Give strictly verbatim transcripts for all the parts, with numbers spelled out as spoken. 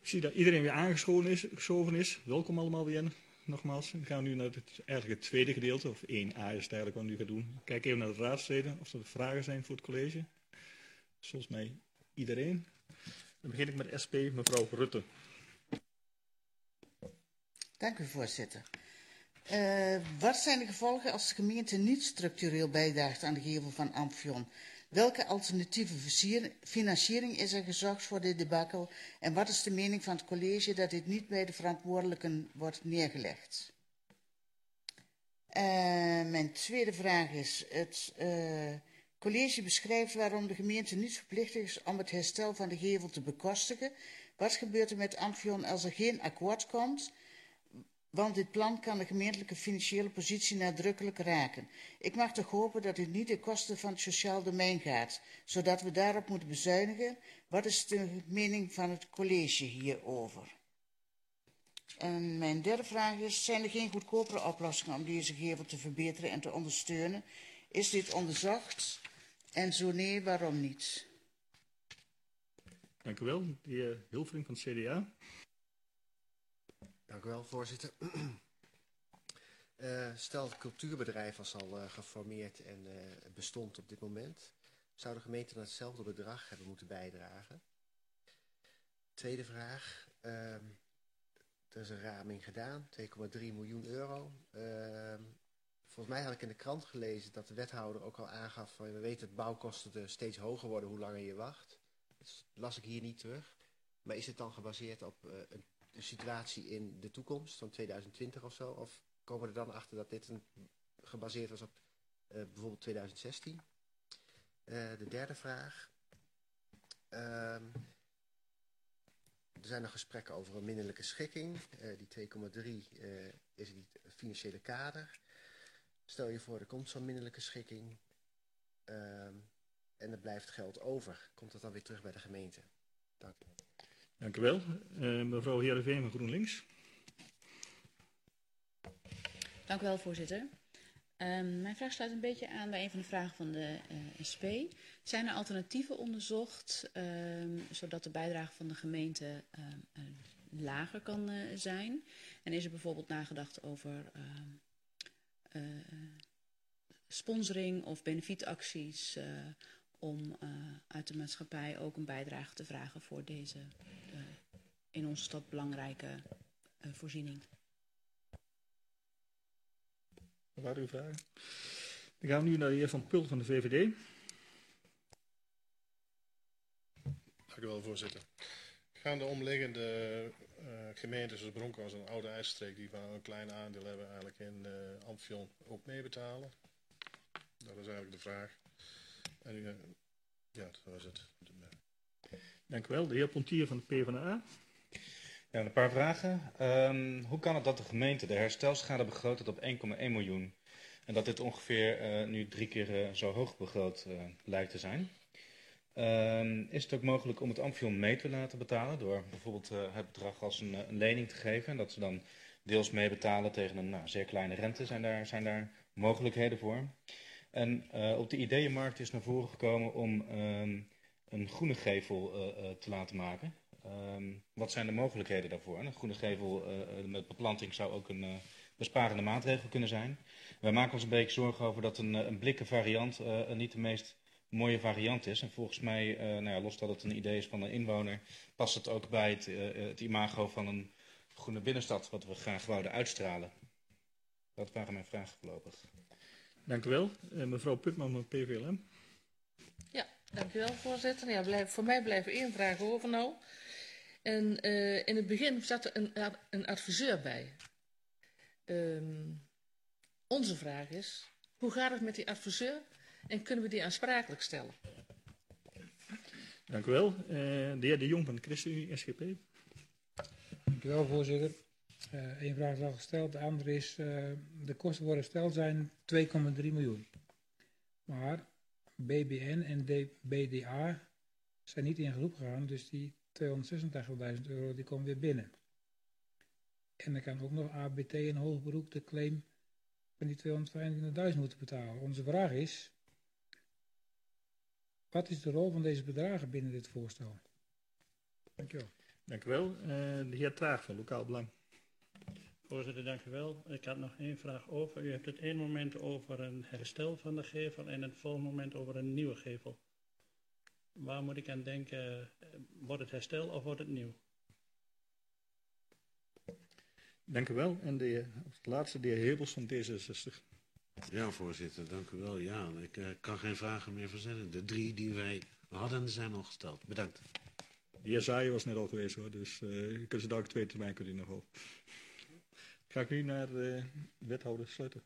Ik zie dat iedereen weer aangeschoven is, geschoven is. Welkom allemaal weer. Nogmaals, dan gaan we nu naar het, eigenlijk het tweede gedeelte, of één A is het eigenlijk wat we nu gaan doen. Kijk even naar de raadsleden, of er vragen zijn voor het college. Volgens mij iedereen. Dan begin ik met S P, mevrouw Rutte. Dank u, voorzitter. Uh, wat zijn de gevolgen als de gemeente niet structureel bijdraagt aan de gevel van Amphion? Welke alternatieve financiering is er gezocht voor dit debacle? En wat is de mening van het college dat dit niet bij de verantwoordelijken wordt neergelegd? Uh, mijn tweede vraag is, het uh, college beschrijft waarom de gemeente niet verplicht is om het herstel van de gevel te bekostigen. Wat gebeurt er met Amphion als er geen akkoord komt? Want dit plan kan de gemeentelijke financiële positie nadrukkelijk raken. Ik mag toch hopen dat dit niet de kosten van het sociaal domein gaat, zodat we daarop moeten bezuinigen. Wat is de mening van het college hierover? En mijn derde vraag is, zijn er geen goedkopere oplossingen om deze gevel te verbeteren en te ondersteunen? Is dit onderzocht? En zo nee, waarom niet? Dank u wel. De heer Hilvering van het C D A. Dank u wel, voorzitter. Uh, stel, het cultuurbedrijf was al uh, geformeerd en uh, bestond op dit moment. Zou de gemeente dan hetzelfde bedrag hebben moeten bijdragen? Tweede vraag. Uh, er is een raming gedaan, twee komma drie miljoen euro. Uh, volgens mij had ik in de krant gelezen dat de wethouder ook al aangaf van we weten dat bouwkosten er steeds hoger worden hoe langer je wacht. Dat las ik hier niet terug. Maar is het dan gebaseerd op uh, een de situatie in de toekomst van tweeduizend twintig of zo? Of komen we er dan achter dat dit een, gebaseerd was op uh, bijvoorbeeld tweeduizend zestien? Uh, de derde vraag. Uh, er zijn nog gesprekken over een minderlijke schikking. Uh, die twee komma drie uh, is het financiële kader. Stel je voor, er komt zo'n minderlijke schikking. Uh, en er blijft geld over. Komt dat dan weer terug bij de gemeente? Dank u. Dank u wel. Uh, mevrouw Heerenveen van GroenLinks. Dank u wel, voorzitter. Um, mijn vraag sluit een beetje aan bij een van de vragen van de uh, S P. Zijn er alternatieven onderzocht, um, zodat de bijdrage van de gemeente uh, uh, lager kan uh, zijn? En is er bijvoorbeeld nagedacht over uh, uh, sponsoring of benefietacties uh, om uh, uit de maatschappij ook een bijdrage te vragen voor deze uh, in onze stad belangrijke uh, voorziening? Wat waren uw vragen? Dan gaan we nu naar de heer Van Pult van de V V D. Dank u wel, voorzitter. Gaan de omliggende uh, gemeentes zoals Bronckhorst en Oude IJsstreek die van een klein aandeel hebben eigenlijk in uh, Amphion ook meebetalen? Dat is eigenlijk de vraag. En, uh, ja, dat was het. Dank u wel. De heer Pontier van de PvdA. Ja, een paar vragen. Um, hoe kan het dat de gemeente de herstelschade begroot had op één komma één miljoen en dat dit ongeveer uh, nu drie keer uh, zo hoog begroot uh, lijkt te zijn? Um, is het ook mogelijk om het Amphion mee te laten betalen door bijvoorbeeld uh, het bedrag als een, een lening te geven en dat ze dan deels meebetalen tegen een nou, zeer kleine rente? Zijn daar, zijn daar mogelijkheden voor? En uh, op de ideeënmarkt is naar voren gekomen om um, een groene gevel uh, uh, te laten maken. Um, wat zijn de mogelijkheden daarvoor? Een groene gevel uh, met beplanting zou ook een uh, besparende maatregel kunnen zijn. Wij maken ons een beetje zorgen over dat een, een blikken variant uh, niet de meest mooie variant is. En volgens mij, uh, nou ja, los dat het een idee is van een inwoner, past het ook bij het, uh, het imago van een groene binnenstad, wat we graag wouden uitstralen. Dat waren mijn vragen voorlopig. Dank u wel. Uh, mevrouw Putman van P V L M. Ja, dank u wel, voorzitter. Ja, blijf, voor mij blijven één vraag over nou. En uh, in het begin zat er een, een adviseur bij. Um, onze vraag is, hoe gaat het met die adviseur en kunnen we die aansprakelijk stellen? Dank u wel. Uh, de heer De Jong van de ChristenUnie, S G P. Dank u wel, voorzitter. Uh, Eén vraag is al gesteld. De andere is, uh, de kosten voor herstel zijn twee komma drie miljoen. Maar B B N en B D A zijn niet in groep gegaan, dus die tweehonderdzesentachtigduizend euro die komen weer binnen. En dan kan ook nog A B T en hoog beroep de claim van die tweehonderdvijfentwintigduizend moeten betalen. Onze vraag is, wat is de rol van deze bedragen binnen dit voorstel? Dank u wel. Dank u wel. Uh, de heer Traag van Lokaal Belang. Voorzitter, dank u wel. Ik had nog één vraag over. U hebt het één moment over een herstel van de gevel en het volgende moment over een nieuwe gevel. Waar moet ik aan denken? Wordt het herstel of wordt het nieuw? Dank u wel. En de, als laatste de heer Hebels van D zesenzestig. Ja, voorzitter, dank u wel. Ja, ik uh, kan geen vragen meer verzinnen. De drie die wij hadden zijn al gesteld. Bedankt. De heer Zaaien was net al geweest hoor, dus uh, je kunt ze daar ook twee termijn kunt u nog op. Ga ik nu naar de wethouder Sleuter.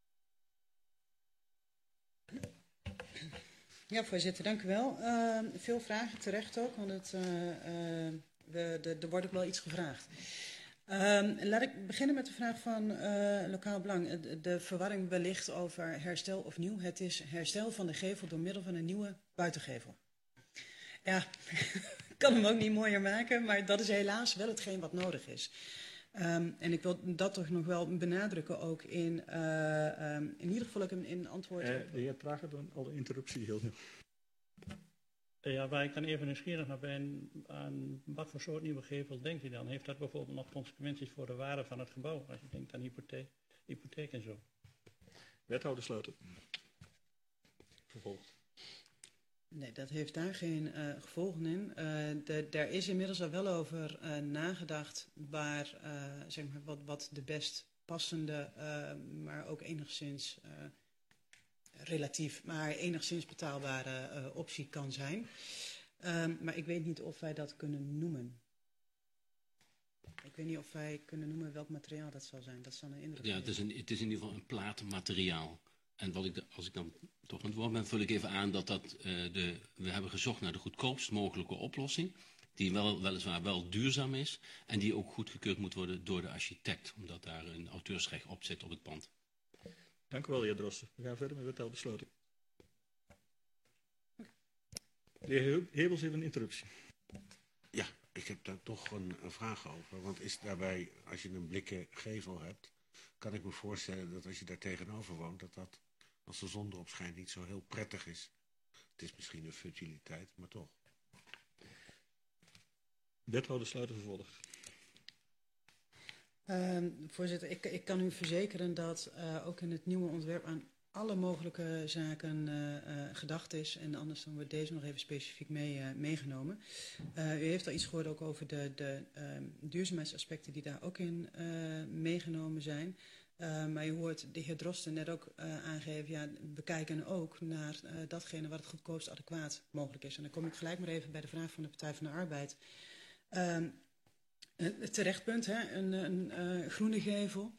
Ja, voorzitter, dank u wel. Uh, veel vragen, terecht ook, want het, uh, uh, we, de, er wordt ook wel iets gevraagd. Uh, laat ik beginnen met de vraag van uh, Lokaal Belang. De, de verwarring wellicht over herstel of nieuw. Het is herstel van de gevel door middel van een nieuwe buitengevel. Ja, ik kan hem ook niet mooier maken, maar dat is helaas wel hetgeen wat nodig is. Um, en ik wil dat toch nog wel benadrukken ook in, uh, um, in ieder geval ook in, in antwoord. Uh, de heer Trager, dan al de interruptie heel nieuw. Ja, waar ik dan even nieuwsgierig naar ben, aan wat voor soort nieuwe gevel denkt u dan? Heeft dat bijvoorbeeld nog consequenties voor de waarde van het gebouw? Als je denkt aan hypotheek, hypotheek en zo. Wethouder Sleuter. Vervolg. Nee, dat heeft daar geen uh, gevolgen in. Uh, de, daar is inmiddels al wel over uh, nagedacht waar, uh, zeg maar, wat, wat de best passende, uh, maar ook enigszins uh, relatief, maar enigszins betaalbare uh, optie kan zijn. Uh, maar ik weet niet of wij dat kunnen noemen. Ik weet niet of wij kunnen noemen welk materiaal dat zal zijn. Dat zal een indruk Ja, het is, een, het is in ieder geval een platenmateriaal. En wat ik de, als ik dan toch aan het woord ben, vul ik even aan dat, dat uh, de, we hebben gezocht naar de goedkoopst mogelijke oplossing. Die wel, weliswaar wel duurzaam is en die ook goedgekeurd moet worden door de architect. Omdat daar een auteursrecht op zit op het pand. Dank u wel, heer Drosten. We gaan verder met wethouder Sleuter. De heer Hebels heeft een interruptie. Ja, ik heb daar toch een, een vraag over. Want is daarbij, als je een blikken gevel hebt, kan ik me voorstellen dat als je daar tegenover woont, dat dat, als de zon erop schijnt, niet zo heel prettig is. Het is misschien een futiliteit, maar toch. Wethouder Sleuter vervolgt. Uh, voorzitter, ik, ik kan u verzekeren dat uh, ook in het nieuwe ontwerp aan alle mogelijke zaken uh, uh, gedacht is. En anders dan wordt deze nog even specifiek mee, uh, meegenomen. Uh, u heeft al iets gehoord ook over de, de uh, duurzaamheidsaspecten die daar ook in uh, meegenomen zijn. Uh, maar je hoort de heer Drosten net ook uh, aangeven, ja, we kijken ook naar uh, datgene wat het goedkoopst adequaat mogelijk is. En dan kom ik gelijk maar even bij de vraag van de Partij van de Arbeid. Uh, Een terechtpunt, hè? een, een uh, groene gevel.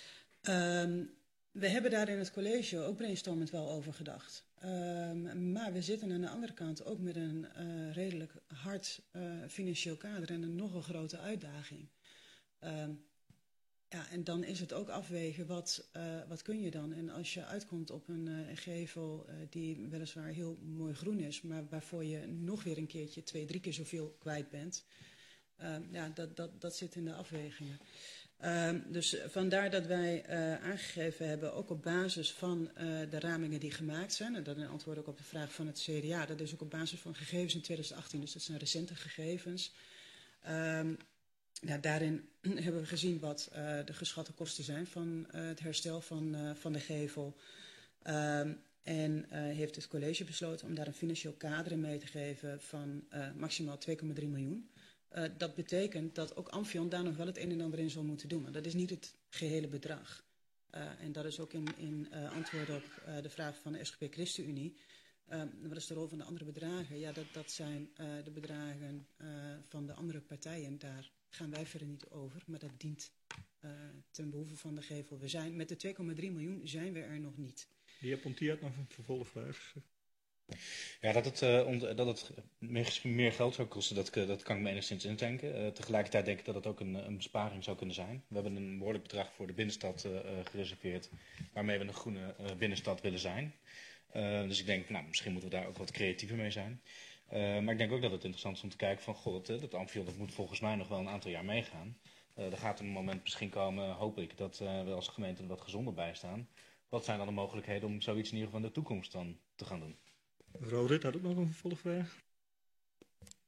Um, we hebben daar in het college ook brainstormend wel over gedacht. Um, maar we zitten aan de andere kant ook met een uh, redelijk hard uh, financieel kader en een nogal grote uitdaging. Um, ja, en dan is het ook afwegen, wat, uh, wat kun je dan? En als je uitkomt op een uh, gevel uh, die weliswaar heel mooi groen is, maar waarvoor je nog weer een keertje twee, drie keer zoveel kwijt bent. Uh, ja, dat, dat, dat zit in de afwegingen. Uh, dus vandaar dat wij uh, aangegeven hebben, ook op basis van uh, de ramingen die gemaakt zijn, en dat in antwoord ook op de vraag van het C D A, dat is ook op basis van gegevens in twintig achttien, dus dat zijn recente gegevens. Uh, ja, daarin hebben we gezien wat uh, de geschatte kosten zijn van uh, het herstel van, uh, van de gevel. Uh, En uh, heeft het college besloten om daar een financieel kader in mee te geven van uh, maximaal twee komma drie miljoen. Uh, dat betekent dat ook Amfion daar nog wel het een en ander in zal moeten doen. Maar dat is niet het gehele bedrag. Uh, en dat is ook in, in uh, antwoord op uh, de vraag van de S G P ChristenUnie. Uh, wat is de rol van de andere bedragen? Ja, dat, dat zijn uh, de bedragen uh, van de andere partijen. Daar gaan wij verder niet over. Maar dat dient uh, ten behoeve van de gevel. We zijn, met de twee komma drie miljoen zijn we er nog niet. De heer Pontier had nog een vervolgvraag. Ja, dat het, uh, ont, dat het meer, meer geld zou kosten, dat, dat kan ik me enigszins indenken. Uh, tegelijkertijd denk ik dat het ook een, een besparing zou kunnen zijn. We hebben een behoorlijk bedrag voor de binnenstad uh, gereserveerd, waarmee we een groene uh, binnenstad willen zijn. Uh, dus ik denk, nou, misschien moeten we daar ook wat creatiever mee zijn. Uh, maar ik denk ook dat het interessant is om te kijken van, god, dat, dat Amfion, dat moet volgens mij nog wel een aantal jaar meegaan. Uh, er gaat een moment misschien komen, hoop ik, dat uh, we als gemeente er wat gezonder bij staan. Wat zijn dan de mogelijkheden om zoiets in ieder geval in de toekomst dan te gaan doen? Mevrouw Rit had ook nog een vervolgvraag.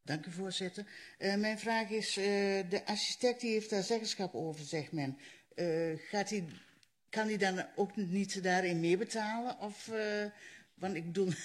Dank u, voorzitter. Uh, mijn vraag is, uh, de architect die heeft daar zeggenschap over, zegt men. Uh, gaat hij, kan hij dan ook niet daarin meebetalen? Of, uh, want ik bedoel...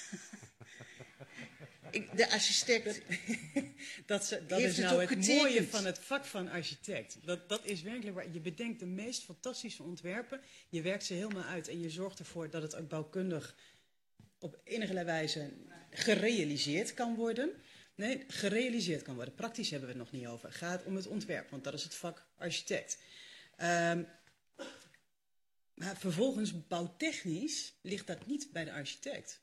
ik, de architect... dat dat is nou het, het mooie van het vak van architect. Dat, dat is werkelijk waar. Je bedenkt de meest fantastische ontwerpen. Je werkt ze helemaal uit en je zorgt ervoor dat het ook bouwkundig op enige wijze gerealiseerd kan worden. Nee, gerealiseerd kan worden. Praktisch hebben we het nog niet over. Het gaat om het ontwerp, want dat is het vak architect. Um, maar vervolgens, bouwtechnisch, ligt dat niet bij de architect.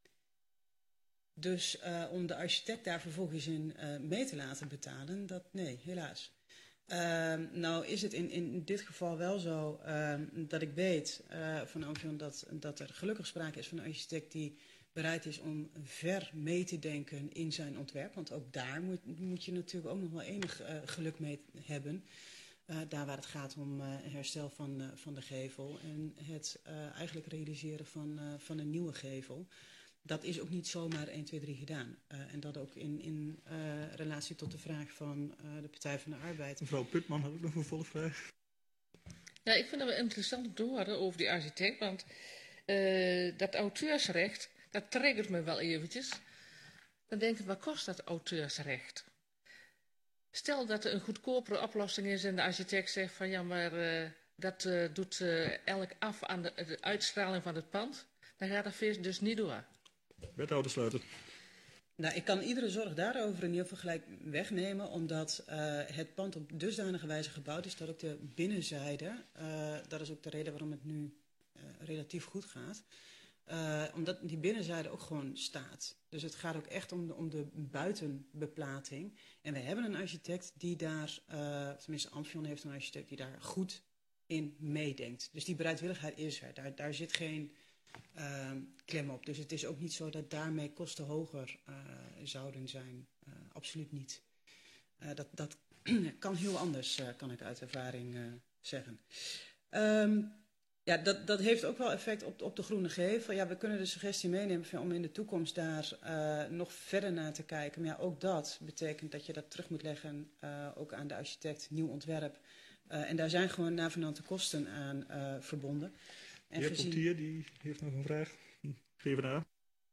Dus uh, om de architect daar vervolgens in uh, mee te laten betalen, dat nee, helaas. Uh, nou is het in, in dit geval wel zo uh, dat ik weet uh, van Amfion dat, dat er gelukkig sprake is van een architect die bereid is om ver mee te denken in zijn ontwerp. Want ook daar moet, moet je natuurlijk ook nog wel enig uh, geluk mee hebben. Uh, daar waar het gaat om uh, herstel van, uh, van de gevel en het uh, eigenlijk realiseren van, uh, van een nieuwe gevel. Dat is ook niet zomaar één, twee, drie gedaan. Uh, en dat ook in, in uh, relatie tot de vraag van uh, de Partij van de Arbeid. Mevrouw Putman, had ik nog een volgvraag? Ja, ik vind het wel interessant om te horen over die architect. Want uh, dat auteursrecht, dat triggert me wel eventjes. Dan denk ik, wat kost dat auteursrecht? Stel dat er een goedkopere oplossing is en de architect zegt van ja, maar uh, dat uh, doet uh, elk af aan de, de uitstraling van het pand. Dan gaat dat feest dus niet door. Wethouder Sluiter. Nou, ik kan iedere zorg daarover in ieder geval gelijk wegnemen, omdat uh, het pand op dusdanige wijze gebouwd is dat ook de binnenzijde, uh, dat is ook de reden waarom het nu uh, relatief goed gaat, uh, omdat die binnenzijde ook gewoon staat. Dus het gaat ook echt om de, om de buitenbeplating. En we hebben een architect die daar, uh, tenminste Amfion heeft een architect die daar goed in meedenkt. Dus die bereidwilligheid is er. Daar, daar zit geen uh, klem op. Dus het is ook niet zo dat daarmee kosten hoger uh, zouden zijn. Uh, absoluut niet. Uh, dat, dat kan heel anders, uh, kan ik uit ervaring uh, zeggen. Um, ja, dat, dat heeft ook wel effect op, op de groene gevel. Ja, we kunnen de suggestie meenemen om in de toekomst daar uh, nog verder naar te kijken. Maar ja, ook dat betekent dat je dat terug moet leggen, uh, ook aan de architect, nieuw ontwerp. Uh, en daar zijn gewoon navenante kosten aan uh, verbonden. De heer gezien... Portier, die heeft nog een vraag. Geef aan.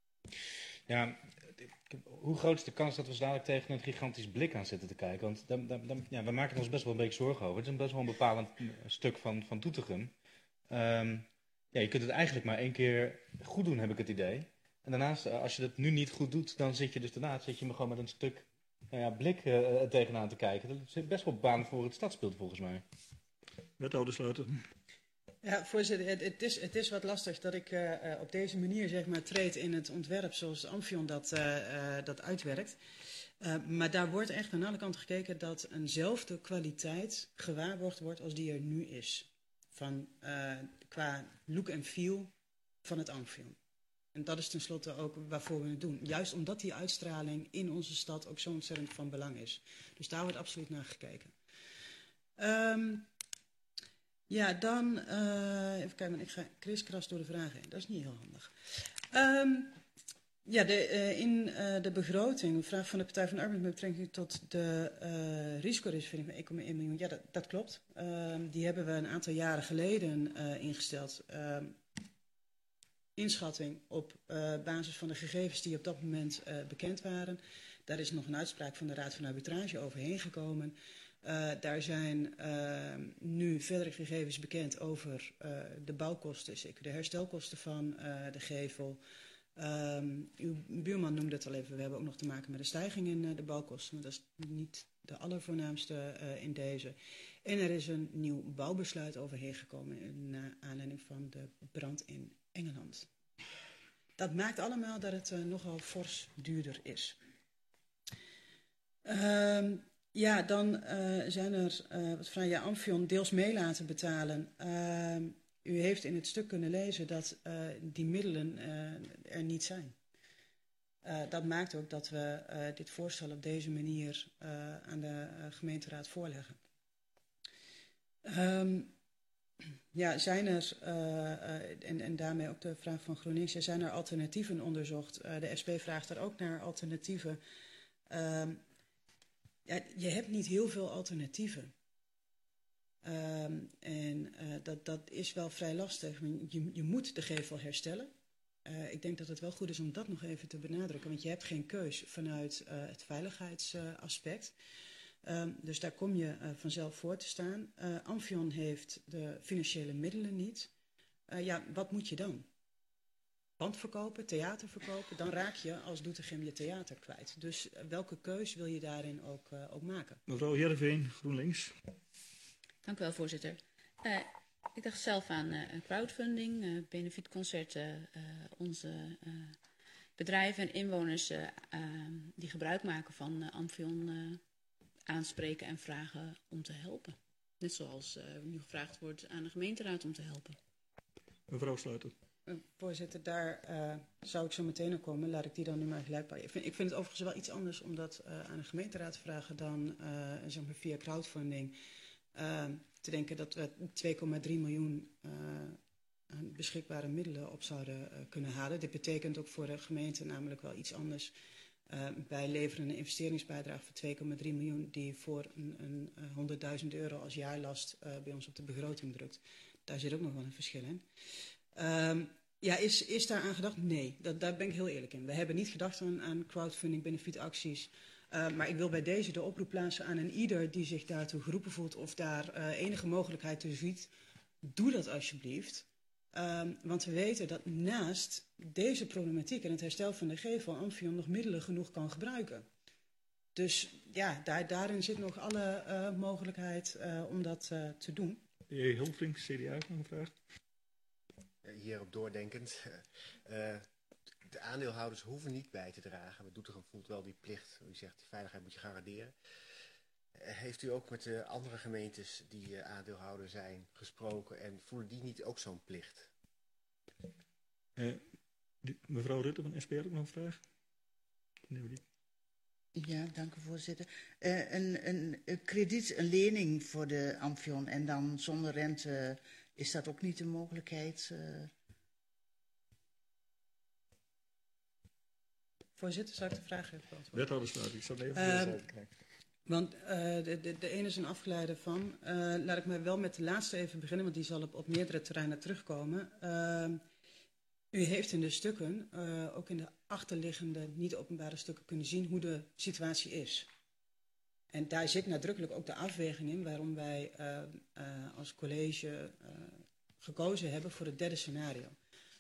Ja, hoe groot is de kans dat we dadelijk tegen een gigantisch blik aan zitten te kijken? Want dan, dan, dan, ja, we maken ons best wel een beetje zorgen over. Het is een best wel een bepalend stuk van, van Doetinchem. Um, ja, je kunt het eigenlijk maar één keer goed doen, heb ik het idee. En daarnaast, als je het nu niet goed doet, dan zit je dus daarna zit je me gewoon met een stuk nou ja, blik uh, tegenaan te kijken. Dat is best wel bepalend voor het stadsbeeld volgens mij. Wethouder Sluiter. Ja, voorzitter, het, het, is, het is wat lastig dat ik uh, op deze manier zeg maar treed in het ontwerp zoals Amfion dat, uh, uh, dat uitwerkt. Uh, maar daar wordt echt aan alle kanten gekeken dat eenzelfde kwaliteit gewaarborgd wordt als die er nu is. Van, uh, qua look en feel van het Amfion. En dat is tenslotte ook waarvoor we het doen. Juist omdat die uitstraling in onze stad ook zo ontzettend van belang is. Dus daar wordt absoluut naar gekeken. Um, ja, dan... Uh, even kijken, ik ga kriskras door de vragen heen. Dat is niet heel handig. Um, ja, de, uh, in uh, de begroting, een vraag van de Partij van de Arbeid met betrekking tot de uh, risicoreservering van één komma één miljoen. Ja, dat, dat klopt. Uh, die hebben we een aantal jaren geleden uh, ingesteld. Uh, inschatting op uh, basis van de gegevens die op dat moment uh, bekend waren. Daar is nog een uitspraak van de Raad van Arbitrage overheen gekomen. Uh, daar zijn uh, nu verdere gegevens bekend over uh, de bouwkosten, zeker de herstelkosten van uh, de gevel. Um, uw buurman noemde het al even, we hebben ook nog te maken met een stijging in uh, de bouwkosten. Maar dat is niet de allervoornaamste uh, in deze. En er is een nieuw bouwbesluit overheen gekomen in uh, aanleiding van de brand in Engeland. Dat maakt allemaal dat het uh, nogal fors duurder is. Um, ja, dan uh, zijn er, uh, wat vraag je, Amfion deels mee laten betalen. Uh, u heeft in het stuk kunnen lezen dat uh, die middelen uh, er niet zijn. Uh, dat maakt ook dat we uh, dit voorstel op deze manier uh, aan de uh, gemeenteraad voorleggen. Um, ja, zijn er, uh, uh, en, en daarmee ook de vraag van GroenLinks, ja, zijn er alternatieven onderzocht? Uh, de S P vraagt er ook naar alternatieven. Uh, ja, je hebt niet heel veel alternatieven. Um, en uh, dat, dat is wel vrij lastig. Je, je moet de gevel herstellen. Uh, ik denk dat het wel goed is om dat nog even te benadrukken. Want je hebt geen keus vanuit uh, het veiligheidsaspect. Uh, um, dus daar kom je uh, vanzelf voor te staan. Uh, Amfion heeft de financiële middelen niet. Uh, ja, wat moet je dan? Pand verkopen, theater verkopen, dan raak je als Doetinchem je theater kwijt. Dus uh, welke keus wil je daarin ook, uh, ook maken? Mevrouw Heerenveen, GroenLinks. Dank u wel, voorzitter. Uh, ik dacht zelf aan uh, crowdfunding, uh, benefietconcerten, uh, onze uh, bedrijven en inwoners uh, uh, die gebruik maken van uh, Amfion uh, aanspreken en vragen om te helpen. Net zoals uh, nu gevraagd wordt aan de gemeenteraad om te helpen. Mevrouw Sluiter. Uh, voorzitter, daar uh, zou ik zo meteen op komen. Laat ik die dan nu maar gelijk bij. Ik vind, ik vind het overigens wel iets anders om dat uh, aan de gemeenteraad te vragen dan uh, zeg maar via crowdfunding. Uh, te denken dat we twee komma drie miljoen uh, aan beschikbare middelen op zouden uh, kunnen halen. Dit betekent ook voor de gemeente namelijk wel iets anders. Uh, wij leveren een investeringsbijdrage van twee komma drie miljoen die voor een, een uh, honderdduizend euro als jaarlast uh, bij ons op de begroting drukt. Daar zit ook nog wel een verschil in. Uh, ja, is, is daar aan gedacht? Nee, dat, daar ben ik heel eerlijk in. We hebben niet gedacht aan, aan crowdfunding, benefietacties. Uh, maar ik wil bij deze de oproep plaatsen aan een ieder die zich daartoe geroepen voelt of daar uh, enige mogelijkheid toe ziet. Doe dat alsjeblieft. Um, want we weten dat naast deze problematiek en het herstel van de gevel Amfion nog middelen genoeg kan gebruiken. Dus ja, daar, daarin zit nog alle uh, mogelijkheid uh, om dat uh, te doen. De heer Hulfling, C D A, nog een vraag. Hierop doordenkend. Uh, de aandeelhouders hoeven niet bij te dragen. Maar Doetinchem voelt wel die plicht. U zegt, die veiligheid moet je garanderen. Uh, heeft u ook met de andere gemeentes die uh, aandeelhouder zijn gesproken en voelen die niet ook zo'n plicht? Uh, die, mevrouw Rutte van S P ook nog een vraag? Nee, die. Ja, dank u voorzitter. Uh, een, een, een krediet, een lening voor de Amfion en dan zonder rente, is dat ook niet een mogelijkheid? Uh... Voorzitter, zou ik de vraag even beantwoorden? Wethoudersluit, ik zou even uh, uh, kijken. Want uh, de, de, de ene is een afgeleide van. Uh, laat ik maar wel met de laatste even beginnen, want die zal op, op meerdere terreinen terugkomen. Uh, u heeft in de stukken, uh, ook in de achterliggende niet-openbare stukken, kunnen zien hoe de situatie is. En daar zit nadrukkelijk ook de afweging in waarom wij uh, uh, als college uh, gekozen hebben voor het derde scenario.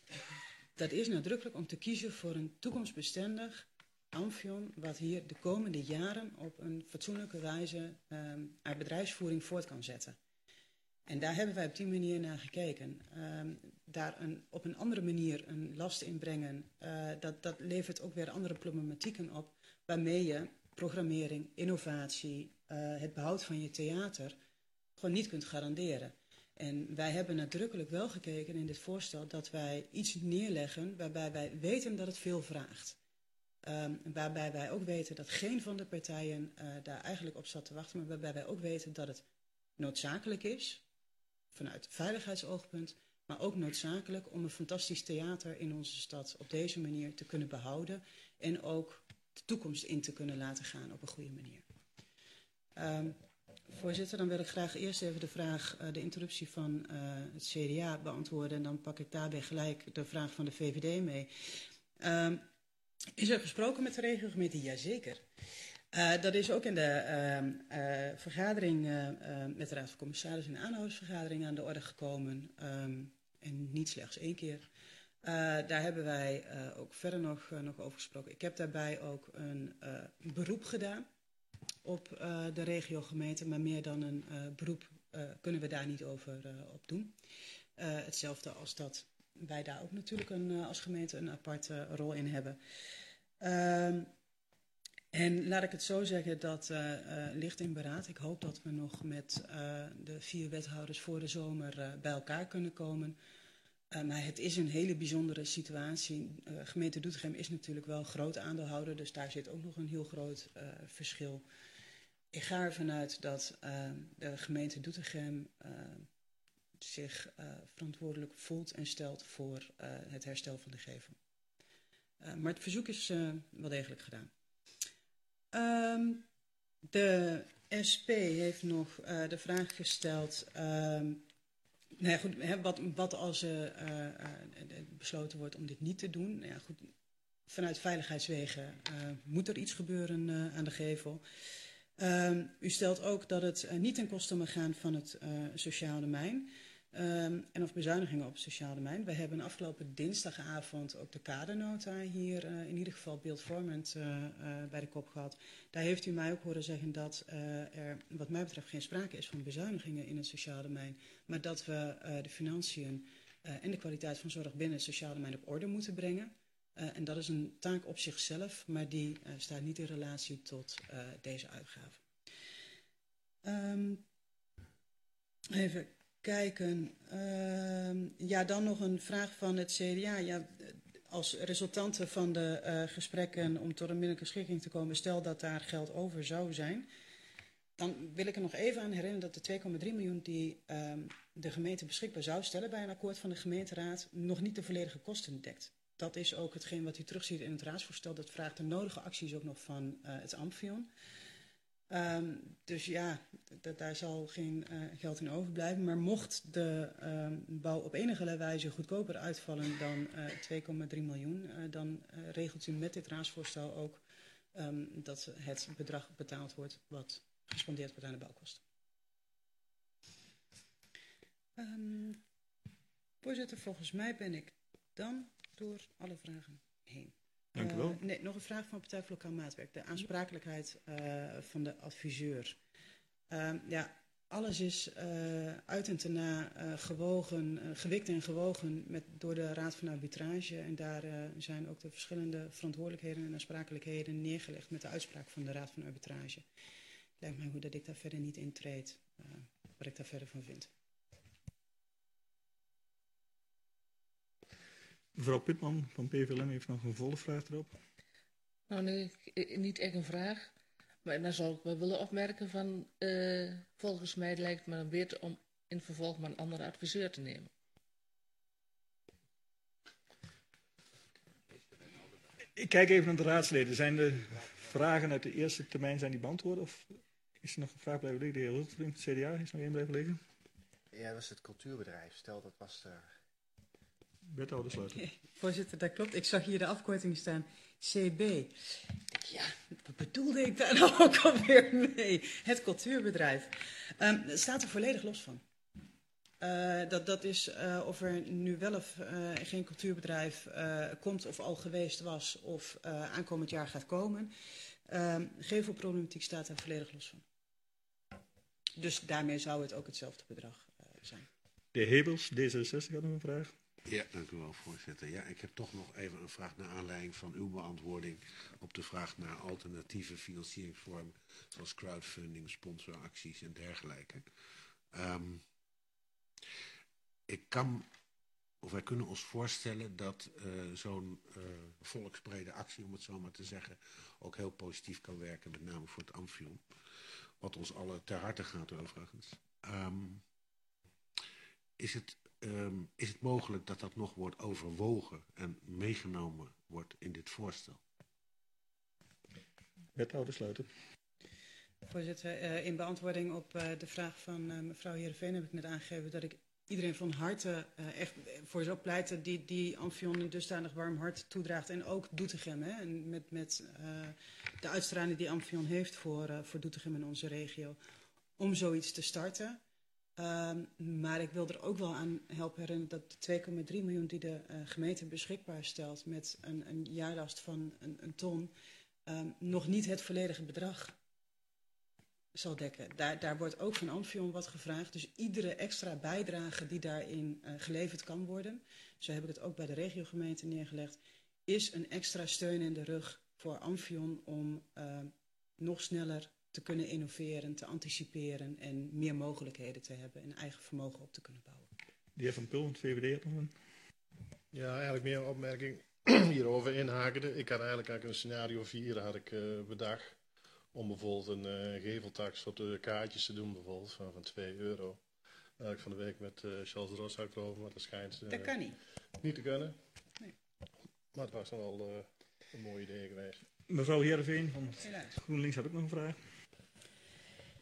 Dat is nadrukkelijk om te kiezen voor een toekomstbestendig Amfion, wat hier de komende jaren op een fatsoenlijke wijze um, haar bedrijfsvoering voort kan zetten. En daar hebben wij op die manier naar gekeken. Um, daar een, op een andere manier een last inbrengen, uh, dat, dat levert ook weer andere problematieken op, waarmee je programmering, innovatie, uh, het behoud van je theater gewoon niet kunt garanderen. En wij hebben nadrukkelijk wel gekeken in dit voorstel dat wij iets neerleggen waarbij wij weten dat het veel vraagt. Um, waarbij wij ook weten dat geen van de partijen uh, daar eigenlijk op zat te wachten, maar waarbij wij ook weten dat het noodzakelijk is, vanuit veiligheidsoogpunt, maar ook noodzakelijk om een fantastisch theater in onze stad op deze manier te kunnen behouden en ook de toekomst in te kunnen laten gaan op een goede manier. Um, Voorzitter, dan wil ik graag eerst even de vraag, uh, de interruptie van uh, het C D A beantwoorden en dan pak ik daarbij gelijk de vraag van de V V D mee. Um, Is er gesproken met de regiogemeente? Jazeker. Uh, dat is ook in de uh, uh, vergadering uh, uh, met de Raad van Commissarissen en aanhoudersvergadering aan de orde gekomen. Um, en niet slechts één keer. Uh, daar hebben wij uh, ook verder nog, uh, nog over gesproken. Ik heb daarbij ook een uh, beroep gedaan op uh, de regiogemeente. Maar meer dan een uh, beroep uh, kunnen we daar niet over uh, op doen. Uh, hetzelfde als dat wij daar ook natuurlijk een, uh, als gemeente een aparte rol in hebben. Uh, en laat ik het zo zeggen, dat uh, uh, ligt in beraad. Ik hoop dat we nog met uh, de vier wethouders voor de zomer uh, bij elkaar kunnen komen. Uh, maar het is een hele bijzondere situatie. Uh, gemeente Doetinchem is natuurlijk wel groot aandeelhouder, dus daar zit ook nog een heel groot uh, verschil. Ik ga ervan uit dat uh, de gemeente Doetinchem uh, zich uh, verantwoordelijk voelt en stelt voor uh, het herstel van de gevel. Uh, maar het verzoek is uh, wel degelijk gedaan. Um, De S P heeft nog uh, de vraag gesteld... Uh, nou ja, goed, hè, wat, wat als er uh, uh, besloten wordt om dit niet te doen? Nou ja, goed, vanuit veiligheidswegen uh, moet er iets gebeuren uh, aan de gevel. Uh, u stelt ook dat het uh, niet ten koste mag gaan van het uh, sociaal domein... Um, en of bezuinigingen op het sociaal domein. We hebben afgelopen dinsdagavond ook de kadernota hier uh, in ieder geval beeldvormend uh, uh, bij de kop gehad. Daar heeft u mij ook horen zeggen dat uh, er wat mij betreft geen sprake is van bezuinigingen in het sociaal domein. Maar dat we uh, de financiën uh, en de kwaliteit van zorg binnen het sociaal domein op orde moeten brengen. Uh, en dat is een taak op zichzelf, maar die uh, staat niet in relatie tot uh, deze uitgaven. Um, even kijken. Uh, ja, dan nog een vraag van het C D A. Ja, als resultante van de uh, gesprekken om tot een middelijke schikking te komen, stel dat daar geld over zou zijn, dan wil ik er nog even aan herinneren dat de twee komma drie miljoen die uh, de gemeente beschikbaar zou stellen bij een akkoord van de gemeenteraad nog niet de volledige kosten dekt. Dat is ook hetgeen wat u terugziet in het raadsvoorstel. Dat vraagt de nodige acties ook nog van uh, het Amphion. Um, dus ja, daar zal geen uh, geld in overblijven. Maar mocht de um, bouw op enige wijze goedkoper uitvallen dan uh, twee komma drie miljoen... Uh, dan uh, regelt u met dit raadsvoorstel ook um, dat het bedrag betaald wordt wat gespendeerd wordt aan de bouwkosten. Um, voorzitter, volgens mij ben ik dan door alle vragen heen. Dank u wel. Uh, nee, nog een vraag van Partij voor Lokaal Maatwerk. De aansprakelijkheid uh, van de adviseur. Uh, ja, alles is uh, uit en te na uh, gewogen, uh, gewikt en gewogen met, door de Raad van Arbitrage. En daar uh, zijn ook de verschillende verantwoordelijkheden en aansprakelijkheden neergelegd met de uitspraak van de Raad van Arbitrage. Het lijkt mij goed dat ik daar verder niet in treed, uh, wat ik daar verder van vind. Mevrouw Pitman van P V L M heeft nog een volle vraag erop. Nou nee, niet echt een vraag. Maar dan zou ik wel willen opmerken van... Uh, volgens mij lijkt me dan beter om in vervolg maar een andere adviseur te nemen. Ik kijk even naar de raadsleden. Zijn de vragen uit de eerste termijn zijn die beantwoord? Of is er nog een vraag blijven liggen? De heer Hultering, het C D A, is nog één blijven liggen? Ja, dat was het cultuurbedrijf. Stel, dat was er... Wethouder Sluiter. Voorzitter, dat klopt. Ik zag hier de afkorting staan. C B. Ja, wat bedoelde ik daar nou ook alweer mee? Het cultuurbedrijf. Um, staat er volledig los van. Uh, dat, dat is uh, of er nu wel of uh, geen cultuurbedrijf uh, komt of al geweest was of uh, aankomend jaar gaat komen. Uh, gevelproblematiek staat daar volledig los van. Dus daarmee zou het ook hetzelfde bedrag uh, zijn. De heer Hebels, D zesenzestig, had nog een vraag. Ja, dank u wel, voorzitter. Ja, ik heb toch nog even een vraag naar aanleiding van uw beantwoording op de vraag naar alternatieve financieringsvormen, zoals crowdfunding, sponsoracties en dergelijke. Um, ik kan, of wij kunnen ons voorstellen dat uh, zo'n uh, volksbrede actie, om het zo maar te zeggen, ook heel positief kan werken, met name voor het Amphion. Wat ons allen ter harte gaat overigens. Um, is het Um, is het mogelijk dat dat nog wordt overwogen en meegenomen wordt in dit voorstel? Wethouder Sluiter. Voorzitter, uh, in beantwoording op uh, de vraag van uh, mevrouw Heerenveen heb ik net aangegeven dat ik iedereen van harte uh, echt voor zou pleiten die, die Amphion een dusdanig warm hart toedraagt. En ook Doetinchem, hè, en met, met uh, de uitstraling die Amphion heeft voor, uh, voor Doetinchem en onze regio, om zoiets te starten. Um, maar ik wil er ook wel aan helpen herinneren dat de twee komma drie miljoen die de uh, gemeente beschikbaar stelt met een, een jaarlast van een, een ton, um, nog niet het volledige bedrag zal dekken. Daar, daar wordt ook van Amphion wat gevraagd. Dus iedere extra bijdrage die daarin uh, geleverd kan worden, zo heb ik het ook bij de regiogemeente neergelegd, is een extra steun in de rug voor Amphion om uh, nog sneller te kunnen innoveren, te anticiperen en meer mogelijkheden te hebben en eigen vermogen op te kunnen bouwen. De heer Van Pul, het V V D, had nog een... Ja, eigenlijk meer een opmerking hierover inhakende. Ik had eigenlijk, eigenlijk een scenario vier had ik uh, bedacht om bijvoorbeeld een uh, geveltax op de kaartjes te doen, bijvoorbeeld van, van twee euro. Daar had ik van de week met uh, Charles de Rooshout over, maar dat schijnt uh, dat kan niet. niet te kunnen. Nee. Maar het was dan wel uh, een mooi idee geweest. Mevrouw Heerenveen van GroenLinks had ook nog een vraag.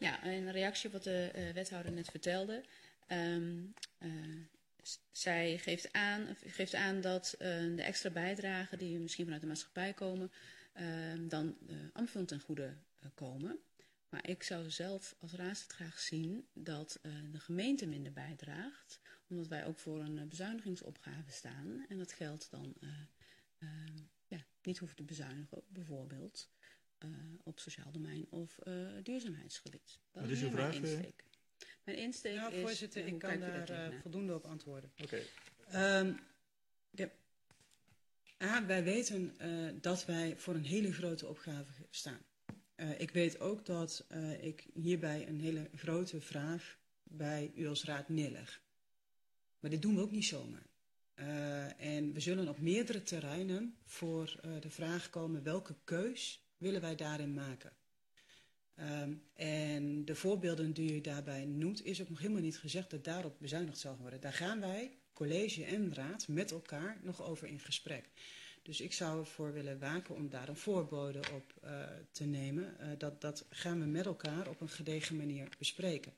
Ja, in reactie op wat de uh, wethouder net vertelde. Um, uh, zij geeft aan, geeft aan dat uh, de extra bijdragen die misschien vanuit de maatschappij komen, uh, dan uh, Amphion ten goede uh, komen. Maar ik zou zelf als raadslid graag zien dat uh, de gemeente minder bijdraagt, omdat wij ook voor een uh, bezuinigingsopgave staan en dat geld dan uh, uh, ja, niet hoeven te bezuinigen, bijvoorbeeld uh, op sociaal domein of uh, duurzaamheidsgebied. Dat Wat is uw vraag? Mijn insteek. Mijn insteek nou, is... voorzitter, ik kan daar uh, voldoende op antwoorden. Oké. Okay. Um, ja. A, wij weten uh, dat wij voor een hele grote opgave staan. Uh, ik weet ook dat uh, ik hierbij een hele grote vraag bij u als raad neerleg. Maar dit doen we ook niet zomaar. Uh, en we zullen op meerdere terreinen voor uh, de vraag komen welke keus willen wij daarin maken. Um, en de voorbeelden die u daarbij noemt, is ook nog helemaal niet gezegd dat daarop bezuinigd zal worden. Daar gaan wij, college en raad, met elkaar nog over in gesprek. Dus ik zou ervoor willen waken om daar een voorbode op uh, te nemen. Uh, dat, dat gaan we met elkaar op een gedegen manier bespreken.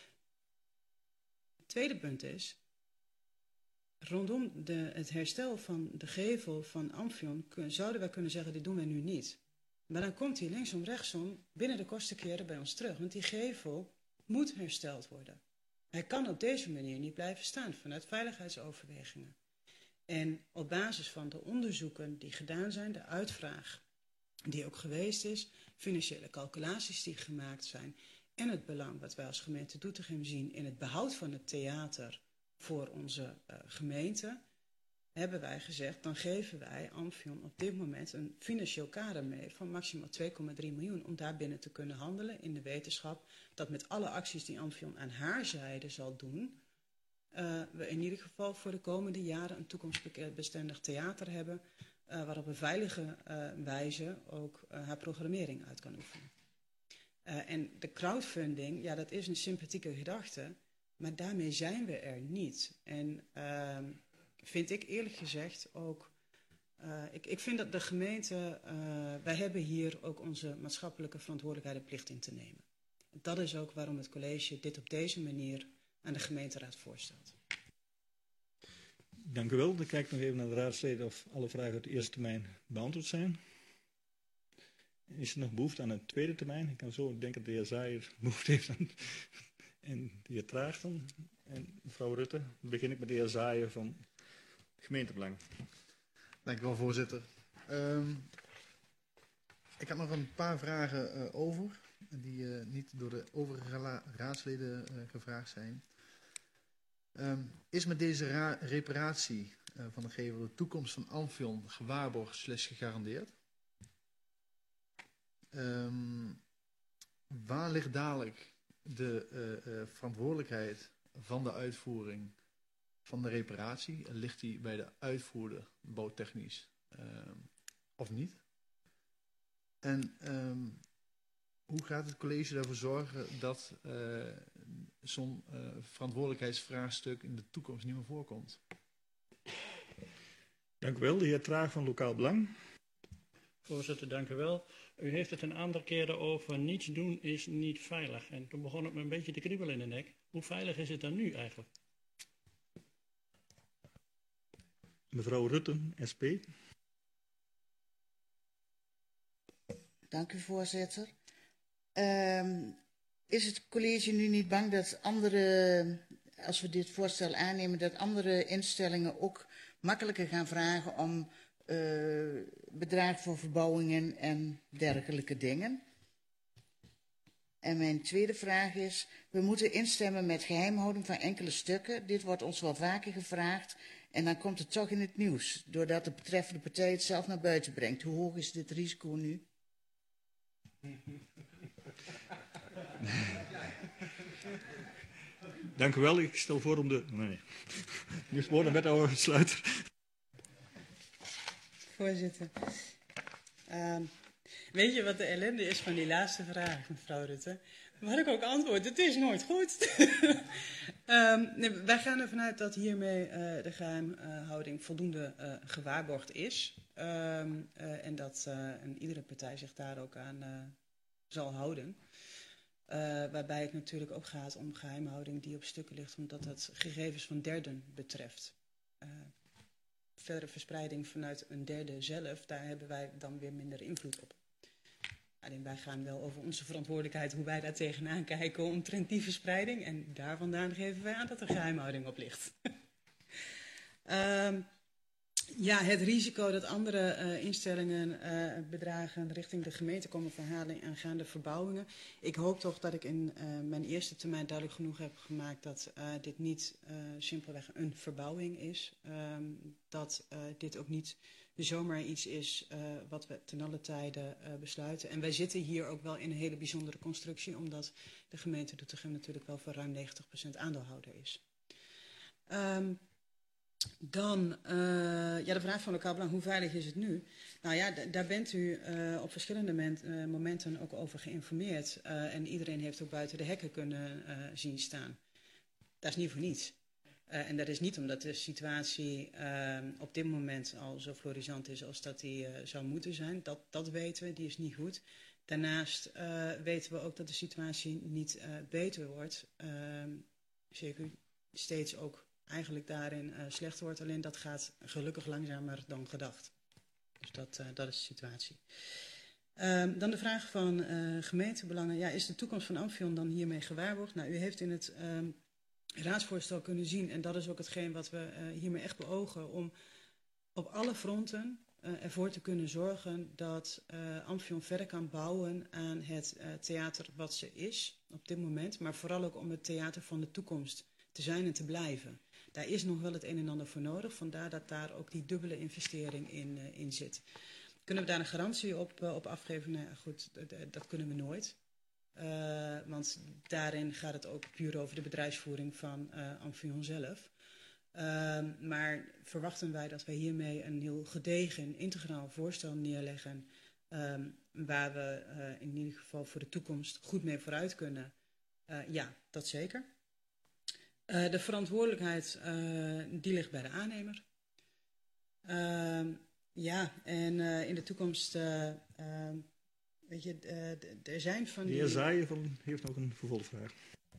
Het tweede punt is, rondom de, het herstel van de gevel van Amphion kun, zouden wij kunnen zeggen, dit doen wij nu niet. Maar dan komt hij linksom rechtsom binnen de kostenkeren bij ons terug. Want die gevel moet hersteld worden. Hij kan op deze manier niet blijven staan vanuit veiligheidsoverwegingen. En op basis van de onderzoeken die gedaan zijn, de uitvraag die ook geweest is, financiële calculaties die gemaakt zijn en het belang wat wij als gemeente Doetinchem zien in het behoud van het theater voor onze uh, gemeente, hebben wij gezegd, dan geven wij Amphion op dit moment een financieel kader mee van maximaal twee komma drie miljoen om daar binnen te kunnen handelen in de wetenschap dat met alle acties die Amphion aan haar zijde zal doen, uh, we in ieder geval voor de komende jaren een toekomstbestendig theater hebben uh, waar op een veilige uh, wijze ook uh, haar programmering uit kan oefenen. Uh, en de crowdfunding, ja, dat is een sympathieke gedachte, maar daarmee zijn we er niet. En uh, vind ik eerlijk gezegd ook, uh, ik, ik vind dat de gemeente, uh, wij hebben hier ook onze maatschappelijke verantwoordelijkheid en plicht in te nemen. Dat is ook waarom het college dit op deze manier aan de gemeenteraad voorstelt. Dank u wel. Dan kijk ik nog even naar de raadsleden of alle vragen uit de eerste termijn beantwoord zijn. Is er nog behoefte aan een tweede termijn? Ik kan zo denken dat de heer Zaaier behoefte heeft aan... En de heer Traagten en mevrouw Rutte. Dan begin ik met de heer Zaaier van Gemeentebelang. Dank u wel, voorzitter. Um, ik had nog een paar vragen uh, over, die uh, niet door de overige raadsleden uh, gevraagd zijn. Um, is met deze ra reparatie uh, van de gevel de toekomst van Amphion gewaarborgd slash gegarandeerd? Um, waar ligt dadelijk de uh, uh, verantwoordelijkheid van de uitvoering van de reparatie? Ligt die bij de uitvoerder bouwtechnisch uh, of niet? En um, hoe gaat het college ervoor zorgen dat uh, zo'n uh, verantwoordelijkheidsvraagstuk in de toekomst niet meer voorkomt? Dank u wel, de heer Traag van Lokaal Belang. Voorzitter, dank u wel. U heeft het een aantal keren over niets doen is niet veilig. En toen begon het me een beetje te kriebelen in de nek. Hoe veilig is het dan nu eigenlijk? Mevrouw Rutte, S P. Dank u, voorzitter. Um, is het college nu niet bang dat andere, als we dit voorstel aannemen, dat andere instellingen ook makkelijker gaan vragen om uh, bedrag voor verbouwingen en dergelijke dingen? En mijn tweede vraag is, we moeten instemmen met geheimhouding van enkele stukken. Dit wordt ons wel vaker gevraagd en dan komt het toch in het nieuws, doordat de betreffende partij het zelf naar buiten brengt. Hoe hoog is dit risico nu? Dank u wel. Ik stel voor om de... Nee. Nu is het woord aan wethouder Sluiter. Voorzitter. Uh, weet je wat de ellende is van die laatste vraag, mevrouw Rutte? Wat ik ook antwoord, het is nooit goed. um, nee, wij gaan ervan uit dat hiermee uh, de geheimhouding voldoende uh, gewaarborgd is. Um, uh, en dat uh, en iedere partij zich daar ook aan uh, zal houden. Uh, waarbij het natuurlijk ook gaat om geheimhouding die op stukken ligt, omdat het gegevens van derden betreft. Uh, verdere verspreiding vanuit een derde zelf, daar hebben wij dan weer minder invloed op. Alleen wij gaan wel over onze verantwoordelijkheid, hoe wij daar tegenaan kijken omtrent die verspreiding. En daar vandaan geven wij aan dat er geheimhouding op ligt. um, ja, het risico dat andere uh, instellingen uh, bedragen richting de gemeente komen verhalen aangaande verbouwingen. Ik hoop toch dat ik in uh, mijn eerste termijn duidelijk genoeg heb gemaakt dat uh, dit niet uh, simpelweg een verbouwing is. Um, dat uh, dit ook niet zomaar iets is uh, wat we ten alle tijde uh, besluiten. En wij zitten hier ook wel in een hele bijzondere constructie, omdat de gemeente Doetinchem natuurlijk wel voor ruim negentig procent aandeelhouder is. Um, Dan uh, ja, de vraag van lokaal belang, hoe veilig is het nu? Nou ja, daar bent u uh, op verschillende moment, uh, momenten ook over geïnformeerd. Uh, en iedereen heeft ook buiten de hekken kunnen uh, zien staan. Dat is niet voor niets. Uh, en dat is niet omdat de situatie uh, op dit moment al zo florisant is als dat die uh, zou moeten zijn. Dat, dat weten we, die is niet goed. Daarnaast uh, weten we ook dat de situatie niet uh, beter wordt. Uh, zeker steeds ook eigenlijk daarin uh, slechter wordt. Alleen dat gaat gelukkig langzamer dan gedacht. Dus dat, uh, dat is de situatie. Um, dan de vraag van uh, gemeentebelangen. Ja, is de toekomst van Amfion dan hiermee gewaarborgd? Nou, u heeft in het um, raadsvoorstel kunnen zien, en dat is ook hetgeen wat we uh, hiermee echt beogen, om op alle fronten uh, ervoor te kunnen zorgen dat uh, Amfion verder kan bouwen aan het uh, theater wat ze is op dit moment. Maar vooral ook om het theater van de toekomst te zijn en te blijven. Daar is nog wel het een en ander voor nodig. Vandaar dat daar ook die dubbele investering in, uh, in zit. Kunnen we daar een garantie op, uh, op afgeven? Nou ja, goed, dat, dat kunnen we nooit. Uh, want daarin gaat het ook puur over de bedrijfsvoering van uh, Amfion zelf. Uh, maar verwachten wij dat wij hiermee een heel gedegen, integraal voorstel neerleggen. Um, waar we uh, in ieder geval voor de toekomst goed mee vooruit kunnen. Uh, ja, dat zeker. Uh, de verantwoordelijkheid uh, die ligt bij de aannemer. Uh, ja, en uh, in de toekomst, uh, uh, weet je, uh, er zijn van die... De heer Zaaien van, heeft nog een vervolgvraag.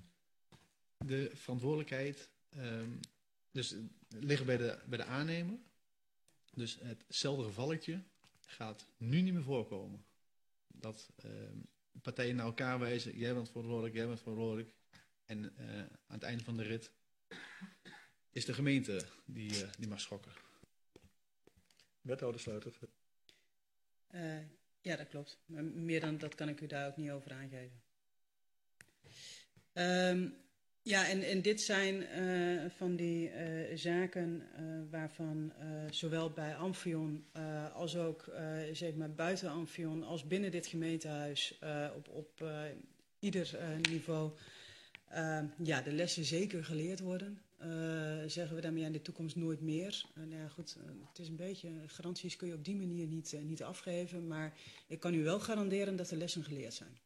De verantwoordelijkheid um, dus, ligt bij de, bij de aannemer. Dus hetzelfde gevalletje gaat nu niet meer voorkomen. Dat uh, partijen naar elkaar wijzen, jij bent verantwoordelijk, jij bent verantwoordelijk. En uh, aan het einde van de rit is de gemeente die, uh, die mag schokken. Wethouder Sluiter. Uh, ja, dat klopt. Maar meer dan dat kan ik u daar ook niet over aangeven. Um, ja, en, en dit zijn uh, van die uh, zaken uh, waarvan uh, zowel bij Amfion uh, als ook uh, zeg maar buiten Amfion als binnen dit gemeentehuis uh, op, op uh, ieder uh, niveau uh, ja, de lessen zeker geleerd worden. Uh, zeggen we daarmee in de toekomst nooit meer. Uh, nou ja, goed, uh, het is een beetje, garanties kun je op die manier niet, uh, niet afgeven, maar ik kan u wel garanderen dat de lessen geleerd zijn.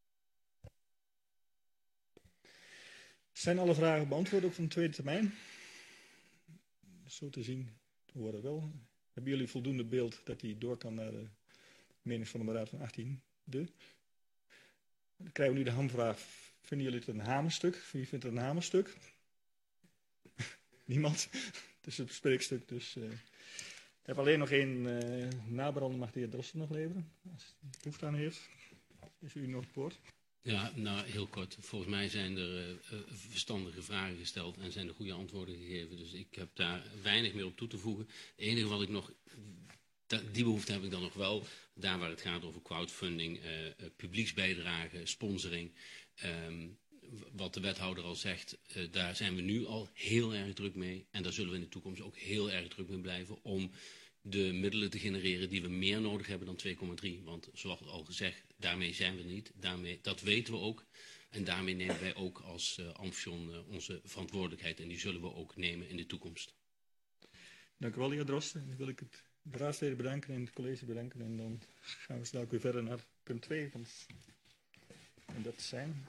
Zijn alle vragen beantwoord, ook van de tweede termijn? Zo te zien, te horen wel. Hebben jullie voldoende beeld dat die door kan naar de mening van de beraad van achttien? De? Dan krijgen we nu de hamvraag. Vinden jullie het een hamerstuk? Wie vindt het een hamerstuk? Niemand. Het is een spreekstuk, dus... Uh, ik heb alleen nog één uh, nabrander, mag de heer Drosten nog leveren. Als hij behoefte aan heeft. Is u nog het woord? Ja, nou heel kort. Volgens mij zijn er uh, verstandige vragen gesteld en zijn er goede antwoorden gegeven. Dus ik heb daar weinig meer op toe te voegen. Het enige wat ik nog, die behoefte heb ik dan nog wel, daar waar het gaat over crowdfunding, uh, uh, publieksbijdrage, sponsoring. Um, wat de wethouder al zegt, uh, daar zijn we nu al heel erg druk mee. En daar zullen we in de toekomst ook heel erg druk mee blijven om de middelen te genereren die we meer nodig hebben dan twee komma drie. Want zoals al gezegd, daarmee zijn we niet. Daarmee, dat weten we ook. En daarmee nemen wij ook als uh, Amfion uh, onze verantwoordelijkheid. En die zullen we ook nemen in de toekomst. Dank u wel, de heer Drosten. Dan wil ik het de raadsleden bedanken en het college bedanken. En dan gaan we snel weer verder naar punt twee. Want... En dat zijn...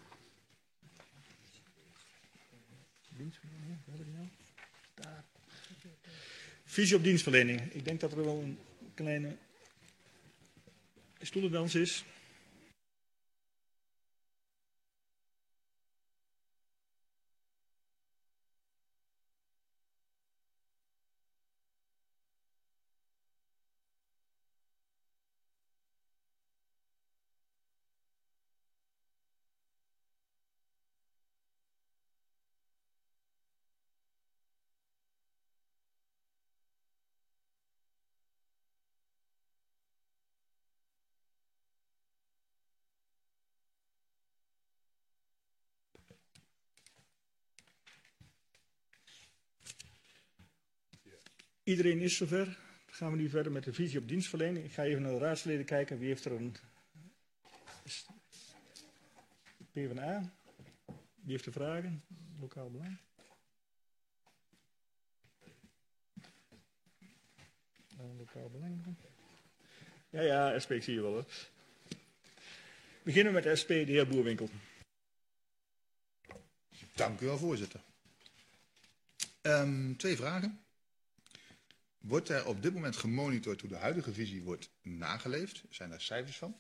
Dienstverlening, waar hebben we die nou? Daar. Visie op dienstverlening. Ik denk dat er wel een kleine stoelendans is. Iedereen is zover. Dan gaan we nu verder met de visie op dienstverlening. Ik ga even naar de raadsleden kijken. Wie heeft er een... PvdA. Wie heeft er vragen? Lokaal belang. Uh, lokaal belang. Ja, ja, S P, ik zie je wel. Hè. We beginnen met S P, de heer Boerwinkel. Dank u wel, voorzitter. Um, twee vragen. Wordt er op dit moment gemonitord hoe de huidige visie wordt nageleefd? Zijn daar cijfers van?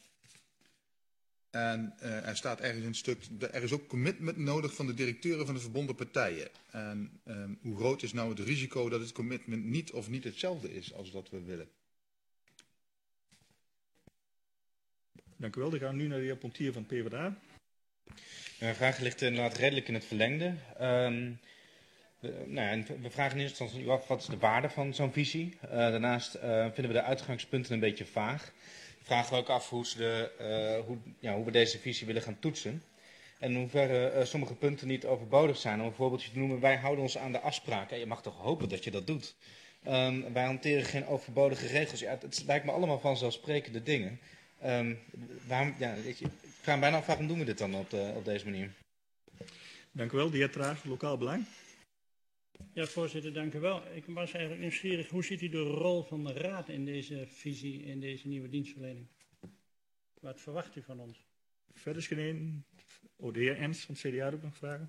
En uh, er staat ergens een stuk, er is ook commitment nodig van de directeuren van de verbonden partijen. En um, hoe groot is nou het risico dat het commitment niet of niet hetzelfde is als dat we willen? Dank u wel. Dan gaan we nu naar de heer Pontier van het PvdA. Mijn vraag ligt inderdaad redelijk in het verlengde. Um, we, nou ja, we vragen in eerste instantie af wat is de waarde van zo'n visie. Uh, daarnaast uh, vinden we de uitgangspunten een beetje vaag. Vragen we ook af hoe, ze de, uh, hoe, ja, hoe we deze visie willen gaan toetsen. En in hoeverre uh, sommige punten niet overbodig zijn. Om een voorbeeldje te noemen, wij houden ons aan de afspraken. Je mag toch hopen dat je dat doet. Um, wij hanteren geen overbodige regels. Ja, het, het lijkt me allemaal vanzelfsprekende dingen. Um, waarom, ja, weet je, ik vraag me bijna af, waarom doen we dit dan op, de, op deze manier? Dank u wel. De heer Traag, lokaal belang. Ja, voorzitter, dank u wel. Ik was eigenlijk nieuwsgierig. Hoe ziet u de rol van de Raad in deze visie, in deze nieuwe dienstverlening? Wat verwacht u van ons? Verder is geen... Oh, de heer Ernst van het C D A ook nog vragen.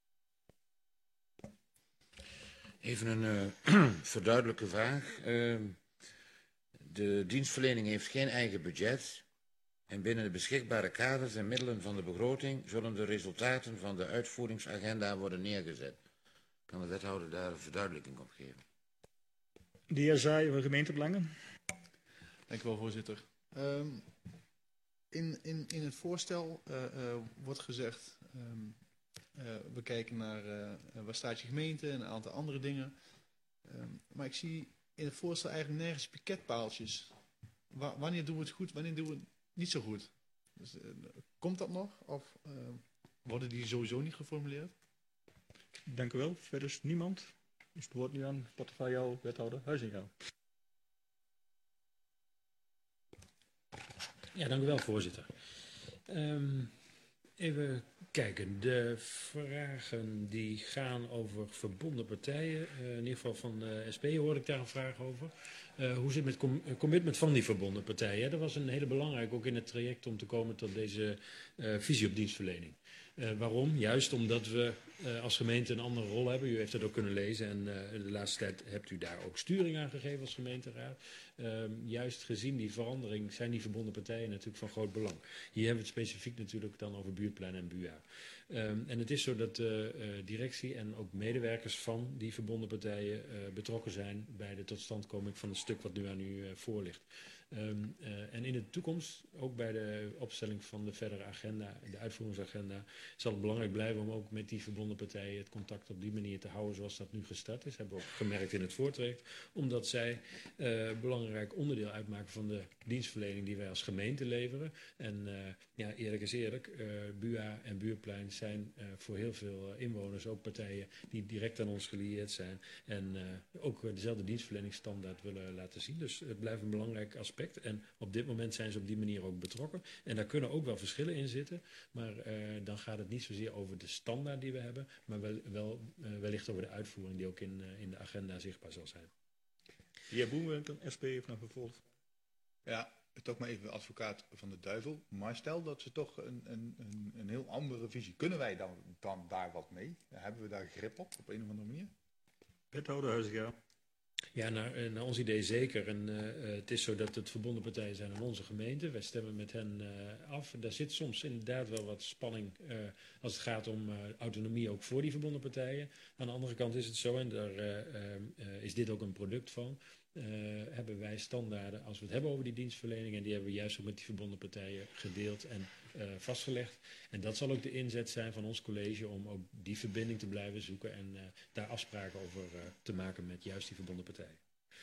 Even een uh, verduidelijke vraag. Uh, de dienstverlening heeft geen eigen budget. En binnen de beschikbare kaders en middelen van de begroting zullen de resultaten van de uitvoeringsagenda worden neergezet. Kan de wethouder daar een verduidelijking op geven? De heer Zaai van gemeentebelangen. Dank u wel, voorzitter. Um, in, in, in het voorstel uh, uh, wordt gezegd, um, uh, we kijken naar uh, waar staat je gemeente en een aantal andere dingen. Um, maar ik zie in het voorstel eigenlijk nergens piketpaaltjes. Wa wanneer doen we het goed, wanneer doen we het niet zo goed? Dus, uh, komt dat nog? Of uh, worden die sowieso niet geformuleerd? Dank u wel. Verder is niemand. Is het woord nu aan portefeuille wethouder Huizinga. Ja, dank u wel, voorzitter. Um, even kijken. De vragen die gaan over verbonden partijen. Uh, in ieder geval van de S P hoorde ik daar een vraag over. Uh, hoe zit het met com commitment van die verbonden partijen? Dat was een hele belangrijke, ook in het traject om te komen tot deze uh, visie op dienstverlening. Uh, waarom? Juist omdat we uh, als gemeente een andere rol hebben. U heeft dat ook kunnen lezen en uh, de laatste tijd hebt u daar ook sturing aan gegeven als gemeenteraad. Uh, juist gezien die verandering zijn die verbonden partijen natuurlijk van groot belang. Hier hebben we het specifiek natuurlijk dan over buurtplan en B U A. Um, en het is zo dat de uh, uh, directie en ook medewerkers van die verbonden partijen uh, betrokken zijn bij de totstandkoming van het stuk wat nu aan u uh, voor ligt. Um, uh, en in de toekomst, ook bij de opstelling van de verdere agenda, de uitvoeringsagenda, zal het belangrijk blijven om ook met die verbonden partijen het contact op die manier te houden zoals dat nu gestart is. Hebben we ook gemerkt in het voortraject, omdat zij uh, belangrijk onderdeel uitmaken van de dienstverlening die wij als gemeente leveren. En uh, ja, eerlijk is eerlijk, uh, B U A en Buurtplein zijn uh, voor heel veel uh, inwoners ook partijen die direct aan ons gelieerd zijn en uh, ook uh, dezelfde dienstverleningsstandaard willen laten zien. Dus het blijft een belangrijk aspect. En op dit moment zijn ze op die manier ook betrokken. En daar kunnen ook wel verschillen in zitten. Maar uh, dan gaat het niet zozeer over de standaard die we hebben. Maar wel, wel, uh, wellicht over de uitvoering die ook in, uh, in de agenda zichtbaar zal zijn. De heer Boerwinkel, S P heeft nog vervolgd. Ja, toch maar even advocaat van de duivel. Maar stel dat ze toch een, een, een, een heel andere visie. Kunnen wij dan, dan daar wat mee? Hebben we daar grip op, op een of andere manier? Wethouder Huizinga. Ja, naar, naar ons idee zeker. En uh, het is zo dat het verbonden partijen zijn aan onze gemeente. Wij stemmen met hen uh, af. Daar zit soms inderdaad wel wat spanning uh, als het gaat om uh, autonomie ook voor die verbonden partijen. Aan de andere kant is het zo, en daar uh, uh, is dit ook een product van, uh, hebben wij standaarden als we het hebben over die dienstverlening. En die hebben we juist ook met die verbonden partijen gedeeld en uh, vastgelegd. En dat zal ook de inzet zijn van ons college om ook die verbinding te blijven zoeken en uh, daar afspraken over uh, te maken met juist die verbonden partijen.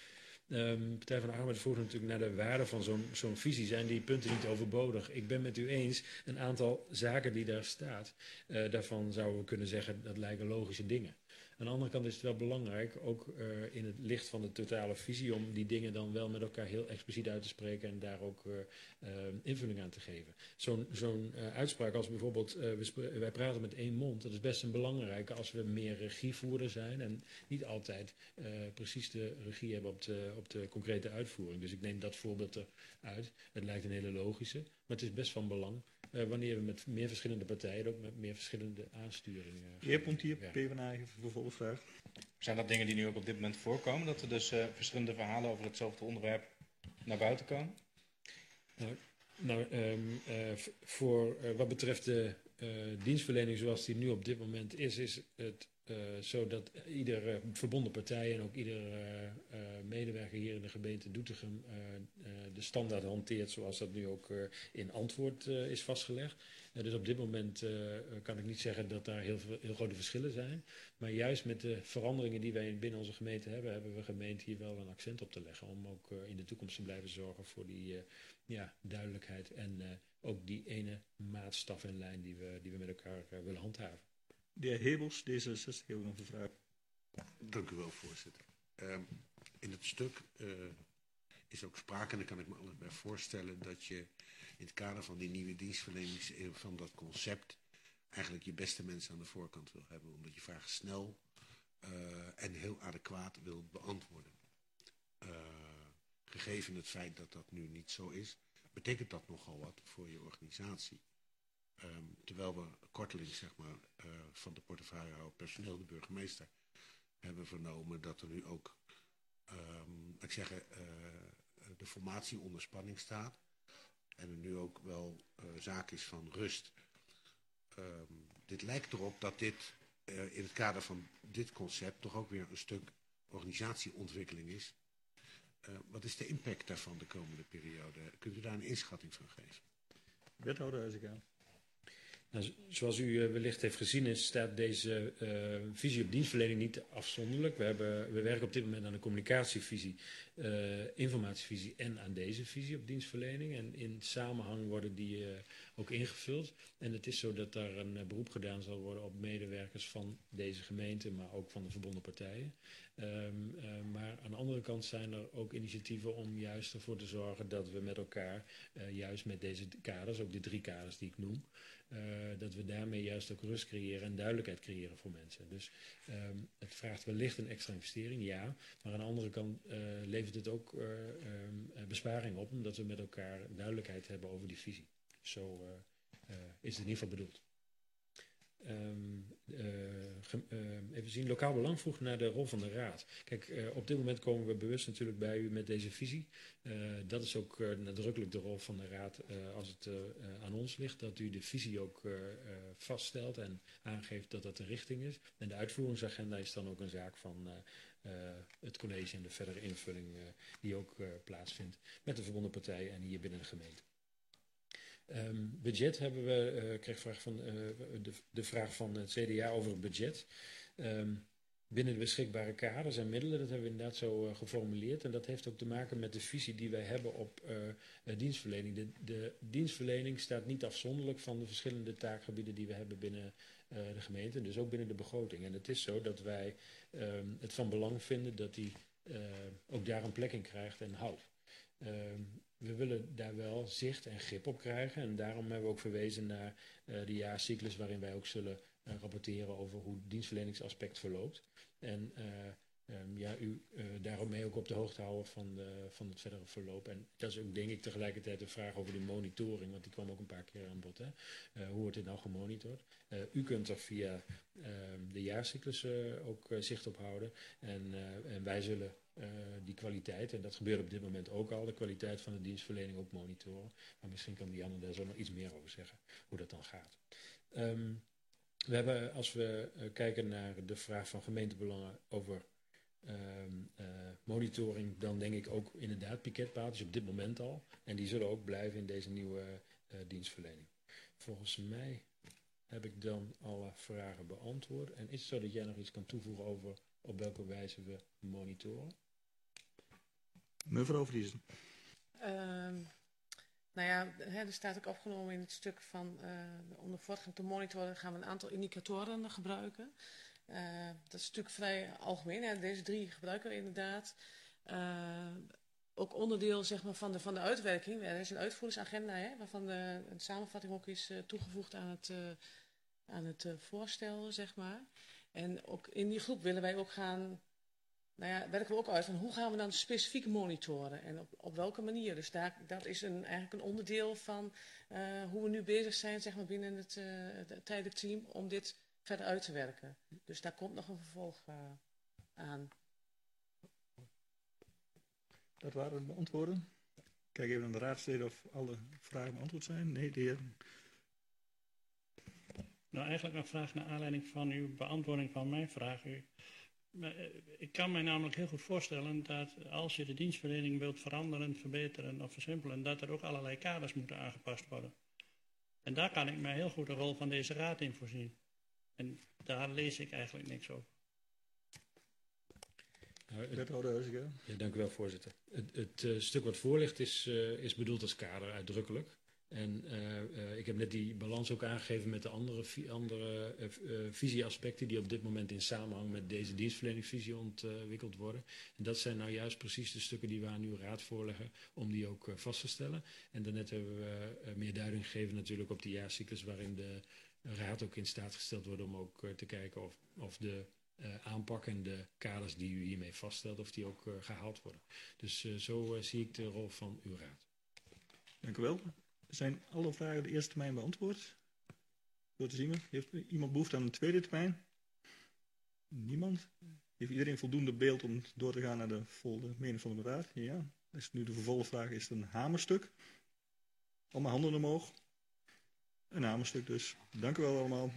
Um, Partij van de Arbeid vroeg natuurlijk naar de waarde van zo'n zo'n visie. Zijn die punten niet overbodig? Ik ben met u eens, een aantal zaken die daar staat, uh, daarvan zouden we kunnen zeggen dat lijken logische dingen. Aan de andere kant is het wel belangrijk, ook uh, in het licht van de totale visie, om die dingen dan wel met elkaar heel expliciet uit te spreken en daar ook uh, uh, invulling aan te geven. Zo'n zo'n uh, uitspraak als bijvoorbeeld, uh, we wij praten met één mond, dat is best een belangrijke als we meer regievoerder zijn en niet altijd uh, precies de regie hebben op de, op de concrete uitvoering. Dus ik neem dat voorbeeld eruit. Het lijkt een hele logische, maar het is best van belang uh, wanneer we met meer verschillende partijen, ook met meer verschillende aansturingen. De heer Pontier, P v n A, heeft een vervolgvraag. Zijn dat dingen die nu ook op dit moment voorkomen? Dat er dus uh, verschillende verhalen over hetzelfde onderwerp naar buiten komen? Nou, nou um, uh, voor uh, wat betreft de uh, dienstverlening zoals die nu op dit moment is, is het uh, zo dat iedere uh, verbonden partij en ook iedere uh, uh, medewerker hier in de gemeente Doetinchem uh, uh, de standaard hanteert zoals dat nu ook uh, in antwoord uh, is vastgelegd. Uh, dus op dit moment uh, kan ik niet zeggen dat daar heel, heel grote verschillen zijn. Maar juist met de veranderingen die wij binnen onze gemeente hebben, hebben we gemeend hier wel een accent op te leggen. Om ook uh, in de toekomst te blijven zorgen voor die uh, ja, duidelijkheid en uh, ook die ene maatstaf en lijn die we, die we met elkaar uh, willen handhaven. De heer Hebels, D zesenzestig, heeft nog een vraag. Dank u wel, voorzitter. Uh, in het stuk uh, is ook sprake, en daar kan ik me alles bij voorstellen, dat je in het kader van die nieuwe dienstverlening, van dat concept, eigenlijk je beste mensen aan de voorkant wil hebben. Omdat je vragen snel uh, en heel adequaat wil beantwoorden. Uh, gegeven het feit dat dat nu niet zo is, betekent dat nogal wat voor je organisatie. Um, terwijl we kortelings zeg maar, uh, van de portefeuillehouder personeel, de burgemeester, hebben vernomen dat er nu ook um, ik zeg, uh, de formatie onder spanning staat. En er nu ook wel uh, zaak is van rust. Um, dit lijkt erop dat dit uh, in het kader van dit concept toch ook weer een stuk organisatieontwikkeling is. Uh, wat is de impact daarvan de komende periode? Kunt u daar een inschatting van geven? Wethouder Huizinga. Nou, zoals u uh, wellicht heeft gezien is, staat deze uh, visie op dienstverlening niet afzonderlijk. We, hebben, we werken op dit moment aan een communicatievisie, uh, informatievisie en aan deze visie op dienstverlening. En in samenhang worden die uh, ook ingevuld. En het is zo dat daar een uh, beroep gedaan zal worden op medewerkers van deze gemeente, maar ook van de verbonden partijen. Um, uh, maar aan de andere kant zijn er ook initiatieven om juist ervoor te zorgen dat we met elkaar, uh, juist met deze kaders, ook de drie kaders die ik noem, Uh, dat we daarmee juist ook rust creëren en duidelijkheid creëren voor mensen. Dus um, het vraagt wellicht een extra investering, ja. Maar aan de andere kant uh, levert het ook uh, um, besparing op, omdat we met elkaar duidelijkheid hebben over die visie. Zo uh, uh, is het in ieder geval bedoeld. Um, uh, ge, uh, even zien, lokaal belang vroeg naar de rol van de raad. Kijk, uh, op dit moment komen we bewust natuurlijk bij u met deze visie. Uh, dat is ook uh, nadrukkelijk de rol van de raad uh, als het uh, uh, aan ons ligt. Dat u de visie ook uh, uh, vaststelt en aangeeft dat dat de richting is. En de uitvoeringsagenda is dan ook een zaak van uh, uh, het college en de verdere invulling uh, die ook uh, plaatsvindt met de verbonden partijen en hier binnen de gemeente. Um, budget hebben we, uh, ik kreeg vraag van, uh, de, de vraag van het C D A over het budget. Um, binnen de beschikbare kaders en middelen, dat hebben we inderdaad zo uh, geformuleerd. En dat heeft ook te maken met de visie die wij hebben op uh, uh, dienstverlening. De, de dienstverlening staat niet afzonderlijk van de verschillende taakgebieden die we hebben binnen uh, de gemeente. Dus ook binnen de begroting. En het is zo dat wij um, het van belang vinden dat die uh, ook daar een plek in krijgt en houdt. Um, we willen daar wel zicht en grip op krijgen en daarom hebben we ook verwezen naar uh, de jaarcyclus waarin wij ook zullen uh, rapporteren over hoe het dienstverleningsaspect verloopt. En uh, um, ja, u uh, daarmee ook op de hoogte houden van, de, van het verdere verloop. En dat is ook denk ik tegelijkertijd de vraag over de monitoring, want die kwam ook een paar keer aan bod. Hè? Uh, hoe wordt dit nou gemonitord? Uh, u kunt er via uh, de jaarcyclus uh, ook uh, zicht op houden en, uh, en wij zullen Uh, die kwaliteit, en dat gebeurt op dit moment ook al, de kwaliteit van de dienstverlening ook monitoren. Maar misschien kan Dianne daar zo nog iets meer over zeggen, hoe dat dan gaat. Um, we hebben, als we uh, kijken naar de vraag van gemeentebelangen over um, uh, monitoring, dan denk ik ook inderdaad piketpaaltjes op dit moment al. En die zullen ook blijven in deze nieuwe uh, dienstverlening. Volgens mij heb ik dan alle vragen beantwoord. En is het zo dat jij nog iets kan toevoegen over op welke wijze we monitoren? Mevrouw Vriezen. Um, nou ja, hè, er staat ook opgenomen in het stuk van uh, om de voortgang te monitoren gaan we een aantal indicatoren gebruiken. Uh, dat is natuurlijk vrij algemeen. Hè? Deze drie gebruiken we inderdaad. Uh, ook onderdeel zeg maar, van, de, van de uitwerking. Er is een uitvoeringsagenda, hè, waarvan de, een samenvatting ook is uh, toegevoegd aan het, uh, aan het uh, voorstel, zeg maar. En ook in die groep willen wij ook gaan, nou ja, werken we ook uit van hoe gaan we dan specifiek monitoren en op, op welke manier. Dus daar, dat is een, eigenlijk een onderdeel van uh, hoe we nu bezig zijn, zeg maar, binnen het, uh, het tijdelijk team om dit verder uit te werken. Dus daar komt nog een vervolg uh, aan. Dat waren de antwoorden. Kijk even aan de raadsleden of alle vragen beantwoord zijn. Nee, de heer. Nou, eigenlijk een vraag naar aanleiding van uw beantwoording van mijn vraag. U, ik kan mij namelijk heel goed voorstellen dat als je de dienstverlening wilt veranderen, verbeteren of versimpelen, dat er ook allerlei kaders moeten aangepast worden. En daar kan ik mij heel goed de rol van deze raad in voorzien. En daar lees ik eigenlijk niks over. Nou, het, ja, dank u wel, voorzitter. Het, het uh, stuk wat voor ligt is, uh, is bedoeld als kader uitdrukkelijk. En uh, uh, ik heb net die balans ook aangegeven met de andere, vi andere uh, uh, visieaspecten die op dit moment in samenhang met deze dienstverleningsvisie ontwikkeld worden. En dat zijn nou juist precies de stukken die we aan uw raad voorleggen om die ook uh, vast te stellen. En daarnet hebben we uh, meer duiding gegeven natuurlijk op die jaarcyclus waarin de raad ook in staat gesteld wordt om ook uh, te kijken of, of de Uh, aanpak en de kaders die u hiermee vaststelt, of die ook uh, gehaald worden. Dus uh, zo uh, zie ik de rol van uw raad. Dank u wel. Zijn alle vragen de eerste termijn beantwoord? Door te zien, heeft iemand behoefte aan een tweede termijn? Niemand? Heeft iedereen voldoende beeld om door te gaan naar de volle mening van de raad? Ja. Dus nu de vervolgvraag, is het een hamerstuk? Allemaal handen omhoog. Een hamerstuk dus. Dank u wel allemaal.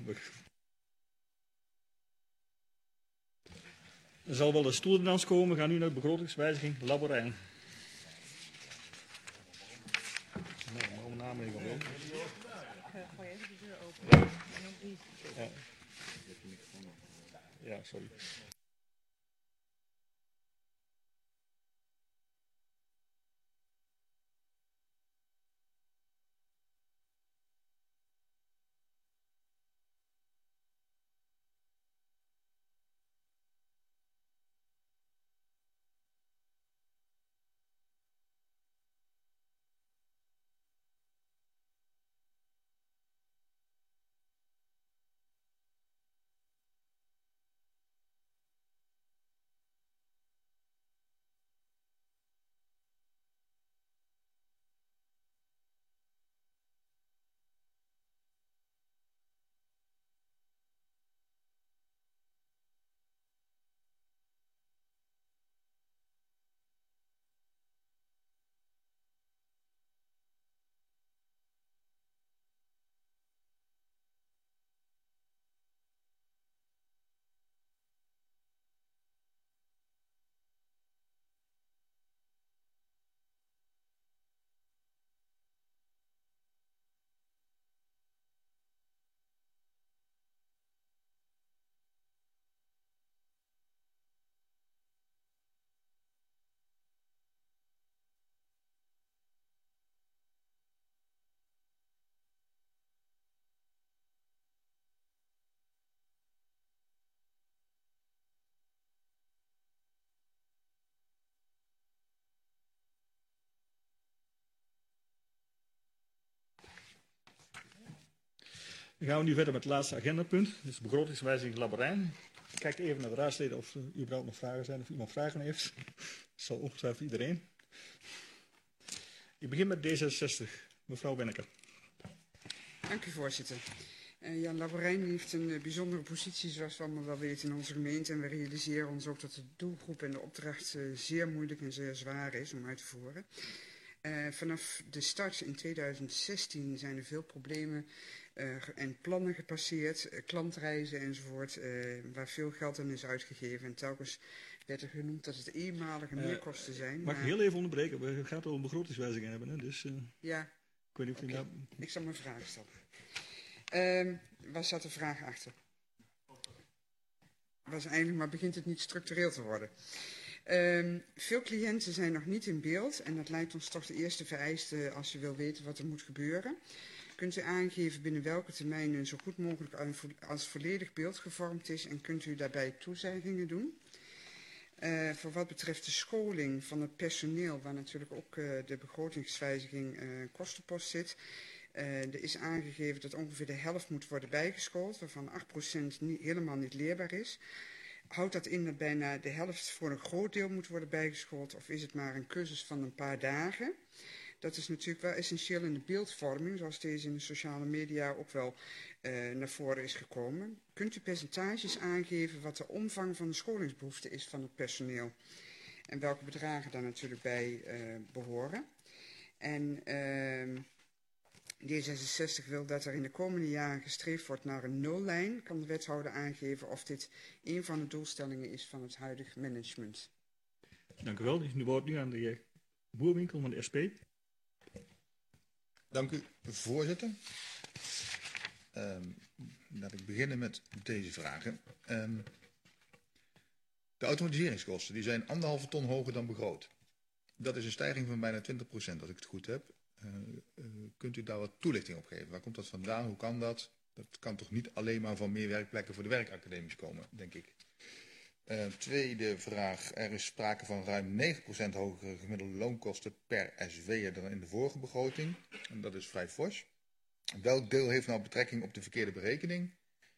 Er zal wel een stoelendans komen. We gaan nu naar de begrotingswijziging Laborijn. Nou, maar om naam even wel. Gooi even de deur open. Ja. Ja, sorry. Dan gaan we nu verder met het laatste agendapunt. Dat is de begrotingswijziging Laborijn. Kijk even naar de raadsleden of er überhaupt nog vragen zijn, of iemand vragen heeft. Dat zal ongetwijfeld iedereen. Ik begin met D zesenzestig. Mevrouw Benneker. Dank u, voorzitter. Uh, Jan Laborijn heeft een uh, bijzondere positie, zoals we allemaal wel weten, in onze gemeente. En we realiseren ons ook dat de doelgroep en de opdracht uh, zeer moeilijk en zeer zwaar is om uit te voeren. Uh, vanaf de start in tweeduizend zestien zijn er veel problemen uh, en plannen gepasseerd, uh, klantreizen enzovoort, uh, waar veel geld aan is uitgegeven. En telkens werd er genoemd dat het eenmalige uh, meerkosten zijn. Mag ik heel even onderbreken? We gaan het al een begrotingswijziging hebben, hè? Dus uh, ja. Ik weet niet of u okay. nou... Ik zal mijn vraag stellen. Uh, waar zat de vraag achter? Was eigenlijk, maar begint het niet structureel te worden? Uh, veel cliënten zijn nog niet in beeld en dat lijkt ons toch de eerste vereiste als je wil weten wat er moet gebeuren. Kunt u aangeven binnen welke termijn een zo goed mogelijk als volledig beeld gevormd is en kunt u daarbij toezeggingen doen? Uh, voor wat betreft de scholing van het personeel, waar natuurlijk ook uh, de begrotingswijziging uh, kostenpost zit. Uh, er is aangegeven dat ongeveer de helft moet worden bijgeschoold, waarvan acht procent niet, helemaal niet leerbaar is. Houdt dat in dat bijna de helft voor een groot deel moet worden bijgeschoold, of is het maar een cursus van een paar dagen? Dat is natuurlijk wel essentieel in de beeldvorming, zoals deze in de sociale media ook wel uh, naar voren is gekomen. Kunt u percentages aangeven wat de omvang van de scholingsbehoefte is van het personeel? En welke bedragen daar natuurlijk bij uh, behoren? En uh, D zesenzestig wil dat er in de komende jaren gestreefd wordt naar een nullijn. Kan de wethouder aangeven of dit een van de doelstellingen is van het huidige management? Dank u wel. Nu wordt nu aan de heer Boerwinkel van de S P. Dank u, voorzitter. Um, laat ik beginnen met deze vragen. Um, de automatiseringskosten die zijn anderhalve ton hoger dan begroot. Dat is een stijging van bijna twintig procent, als ik het goed heb. Uh, uh, kunt u daar wat toelichting op geven? Waar komt dat vandaan? Hoe kan dat? Dat kan toch niet alleen maar van meer werkplekken voor de werkacademies komen, denk ik. Uh, tweede vraag. Er is sprake van ruim negen procent hogere gemiddelde loonkosten per S W'er dan in de vorige begroting. En dat is vrij fors. Welk deel heeft nou betrekking op de verkeerde berekening?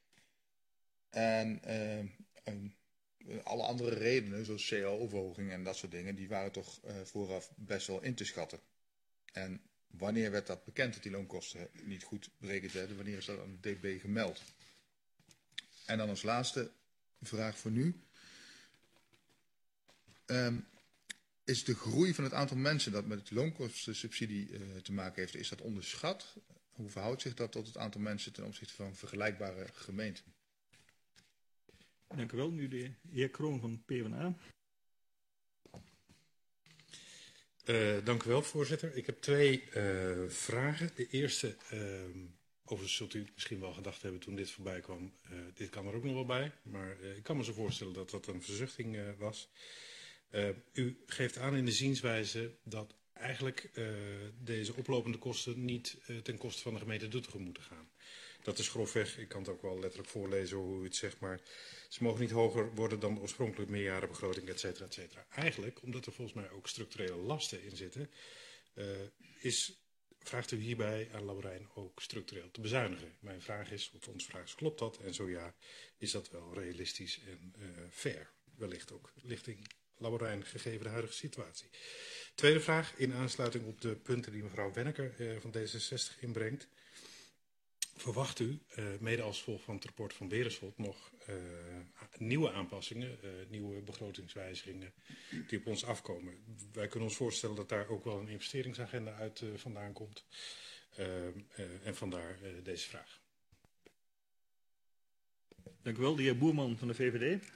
En uh, um, alle andere redenen, zoals C A O-verhoging en dat soort dingen, die waren toch uh, vooraf best wel in te schatten. En wanneer werd dat bekend dat die loonkosten niet goed berekend werden? Wanneer is dat aan de D B gemeld? En dan als laatste vraag voor nu. Um, is de groei van het aantal mensen dat met de loonkostensubsidie uh, te maken heeft, is dat onderschat? Hoe verhoudt zich dat tot het aantal mensen ten opzichte van vergelijkbare gemeenten? Dank u wel. Nu de heer Kroon van PvdA. Uh, dank u wel, voorzitter. Ik heb twee uh, vragen. De eerste, uh, overigens zult u misschien wel gedacht hebben toen dit voorbij kwam, uh, dit kan er ook nog wel bij. Maar uh, ik kan me zo voorstellen dat dat een verzuchting uh, was. Uh, u geeft aan in de zienswijze dat eigenlijk uh, deze oplopende kosten niet uh, ten koste van de gemeente Doetinchem moeten gaan. Dat is grofweg, ik kan het ook wel letterlijk voorlezen hoe u het zegt, maar ze mogen niet hoger worden dan de oorspronkelijk meerjarenbegroting, et cetera, et cetera. Eigenlijk, omdat er volgens mij ook structurele lasten in zitten, uh, is, vraagt u hierbij aan Laurijn ook structureel te bezuinigen. Mijn vraag is, of onze vraag is, klopt dat? En zo ja, is dat wel realistisch en uh, fair? Wellicht ook lichting Laurijn gegeven de huidige situatie. Tweede vraag, in aansluiting op de punten die mevrouw Wenneker uh, van D zesenzestig inbrengt. Verwacht u, uh, mede als gevolg van het rapport van Beresford, nog uh, nieuwe aanpassingen, uh, nieuwe begrotingswijzigingen die op ons afkomen? Wij kunnen ons voorstellen dat daar ook wel een investeringsagenda uit uh, vandaan komt. Uh, uh, en vandaar uh, deze vraag. Dank u wel, de heer Boerman van de V V D.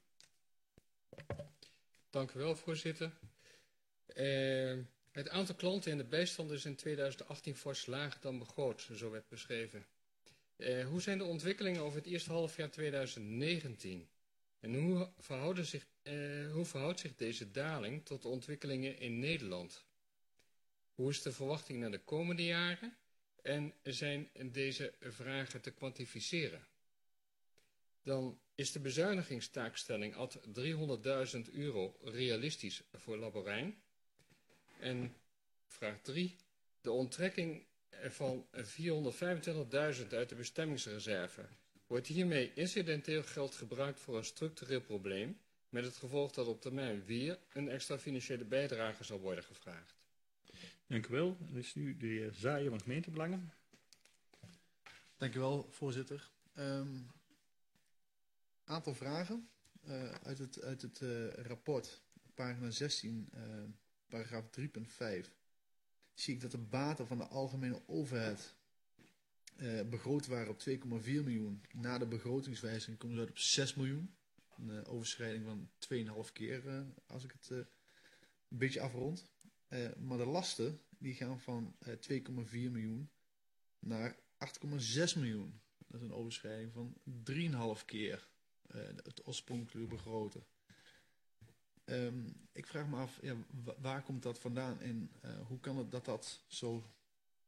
Dank u wel, voorzitter. Uh, Het aantal klanten in de bijstand is in tweeduizend achttien fors lager dan begroot, zo werd beschreven. Uh, hoe zijn de ontwikkelingen over het eerste halfjaar tweeduizend negentien? En hoe, verhouden zich, uh, hoe verhoudt zich deze daling tot de ontwikkelingen in Nederland? Hoe is de verwachting naar de komende jaren? En zijn deze vragen te kwantificeren? Dan is de bezuinigingstaakstelling ad driehonderdduizend euro realistisch voor Laborijn? En vraag drie. De onttrekking van vierhonderdvijfentwintigduizend uit de bestemmingsreserve. Wordt hiermee incidenteel geld gebruikt voor een structureel probleem, met het gevolg dat op termijn weer een extra financiële bijdrage zal worden gevraagd? Dank u wel. Dan is nu de heer Zaaien van gemeentebelangen. Dank u wel, voorzitter. Um, aantal vragen uh, uit het, uit het uh, rapport, pagina zestien, uh, paragraaf drie punt vijf. Zie ik dat de baten van de algemene overheid uh, begroot waren op twee komma vier miljoen. Na de begrotingswijziging komen ze uit op zes miljoen. Een uh, overschrijding van twee komma vijf keer, uh, als ik het uh, een beetje afrond. Uh, maar de lasten die gaan van uh, twee komma vier miljoen naar acht komma zes miljoen. Dat is een overschrijding van drie komma vijf keer uh, het oorspronkelijke begroten. Um, ik vraag me af, ja, waar komt dat vandaan en uh, hoe kan het dat dat zo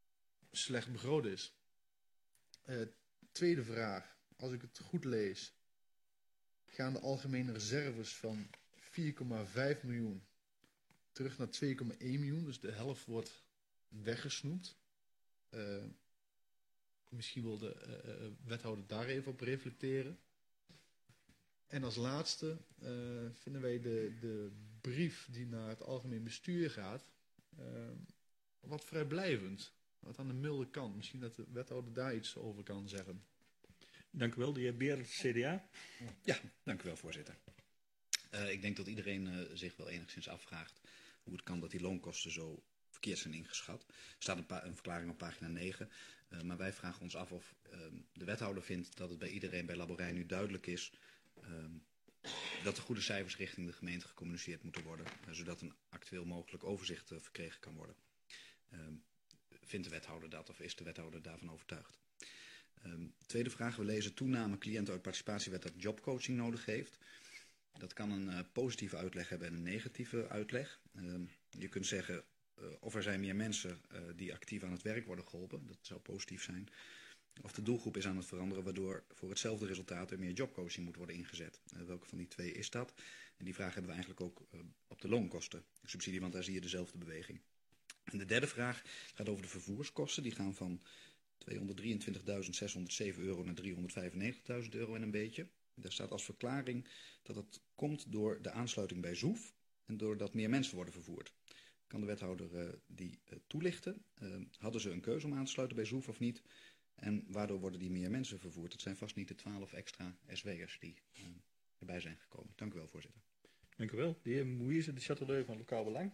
slecht begroot is. Uh, tweede vraag. Als ik het goed lees, gaan de algemene reserves van vier komma vijf miljoen terug naar twee komma één miljoen. Dus de helft wordt weggesnoept. Uh, misschien wil de uh, wethouder daar even op reflecteren. En als laatste uh, vinden wij de, de brief die naar het algemeen bestuur gaat uh, wat vrijblijvend. Wat aan de milde kant. Misschien dat de wethouder daar iets over kan zeggen. Dank u wel. De heer Beer, C D A. Ja, dank u wel, voorzitter. Uh, ik denk dat iedereen uh, zich wel enigszins afvraagt hoe het kan dat die loonkosten zo verkeerd zijn ingeschat. Er staat een, pa- een verklaring op pagina negen. Uh, maar wij vragen ons af of uh, de wethouder vindt dat het bij iedereen bij Laborijn nu duidelijk is uh, dat de goede cijfers richting de gemeente gecommuniceerd moeten worden. Uh, zodat een actueel mogelijk overzicht uh, verkregen kan worden. Uh, vindt de wethouder dat of is de wethouder daarvan overtuigd? Um, tweede vraag. We lezen toename cliënten uit participatiewet dat jobcoaching nodig heeft. Dat kan een uh, positieve uitleg hebben en een negatieve uitleg. Um, je kunt zeggen uh, of er zijn meer mensen uh, die actief aan het werk worden geholpen. Dat zou positief zijn. Of de doelgroep is aan het veranderen waardoor voor hetzelfde resultaat er meer jobcoaching moet worden ingezet. Uh, welke van die twee is dat? En die vraag hebben we eigenlijk ook uh, op de loonkosten subsidie, want daar zie je dezelfde beweging. En de derde vraag gaat over de vervoerskosten. Die gaan van tweehonderddrieëntwintigduizend zeshonderdzeven euro naar driehonderdvijfennegentigduizend euro en een beetje. Daar staat als verklaring dat het komt door de aansluiting bij Zoef en doordat meer mensen worden vervoerd. Kan de wethouder uh, die uh, toelichten? Uh, hadden ze een keuze om aan te sluiten bij Zoef of niet? En waardoor worden die meer mensen vervoerd? Het zijn vast niet de twaalf extra S W'ers die uh, erbij zijn gekomen. Dank u wel, voorzitter. Dank u wel. De heer Moïse de Châtelet van Lokaal Belang.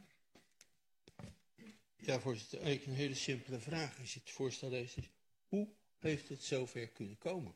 Ja, voorzitter, eigenlijk een hele simpele vraag als je het voorstel leest. Is, hoe heeft het zover kunnen komen?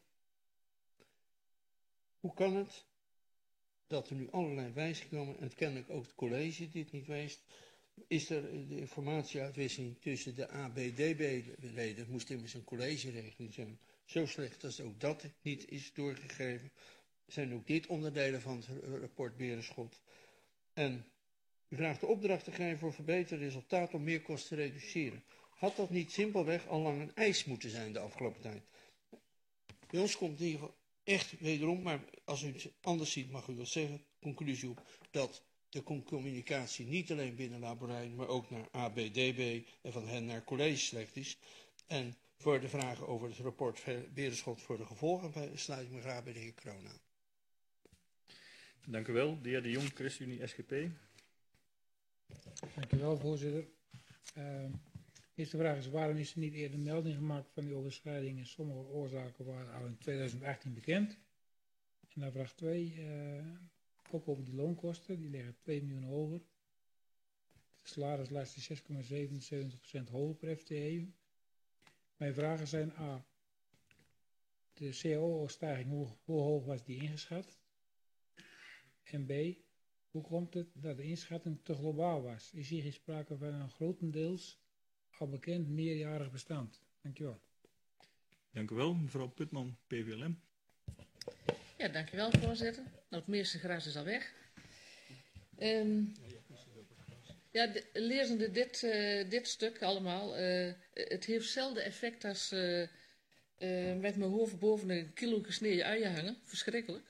Hoe kan het dat er nu allerlei wijzigingen komen en het kennelijk ook het college dit niet wijst? Is er de informatieuitwisseling tussen de A B D B-leden, het moest immers een collegeregeling zijn, zo slecht als ook dat niet is doorgegeven? Zijn ook dit onderdelen van het rapport Berenschot? En u vraagt de opdrachtgever voor verbeterd resultaat om meer kosten te reduceren. Had dat niet simpelweg al lang een eis moeten zijn de afgelopen tijd? Bij ons komt in ieder geval echt wederom, maar als u het anders ziet mag u wel zeggen, conclusie op dat de communicatie niet alleen binnen Laborijn, maar ook naar A B D B en van hen naar college slecht is. En voor de vragen over het rapport Berenschot voor de gevolgen sluit ik me graag bij de heer Kroon aan. Dank u wel. De heer De Jong, ChristenUnie S G P. Dank u wel, voorzitter. Uh, eerste vraag is, waarom is er niet eerder melding gemaakt van die overschrijdingen? Sommige oorzaken waren al in tweeduizend achttien bekend. En dan vraag twee, uh, ook over die loonkosten, die liggen twee miljoen hoger. De salarislast is zes komma zevenenzeventig procent hoger per F T E. Mijn vragen zijn A, de C A O-stijging, hoe, hoe hoog was die ingeschat? En B, hoe komt het dat de inschatting te globaal was? Is hier geen sprake van een grotendeels al bekend meerjarig bestand? Dank u wel. Dank u wel, mevrouw Putman, P V L M. Ja, dank u wel, voorzitter. Nou, het meeste gras is al weg. Um, ja, de, lezende dit, uh, dit stuk allemaal, uh, het heeft hetzelfde effect als uh, uh, met mijn hoofd boven een kilo gesneden uien hangen. Verschrikkelijk.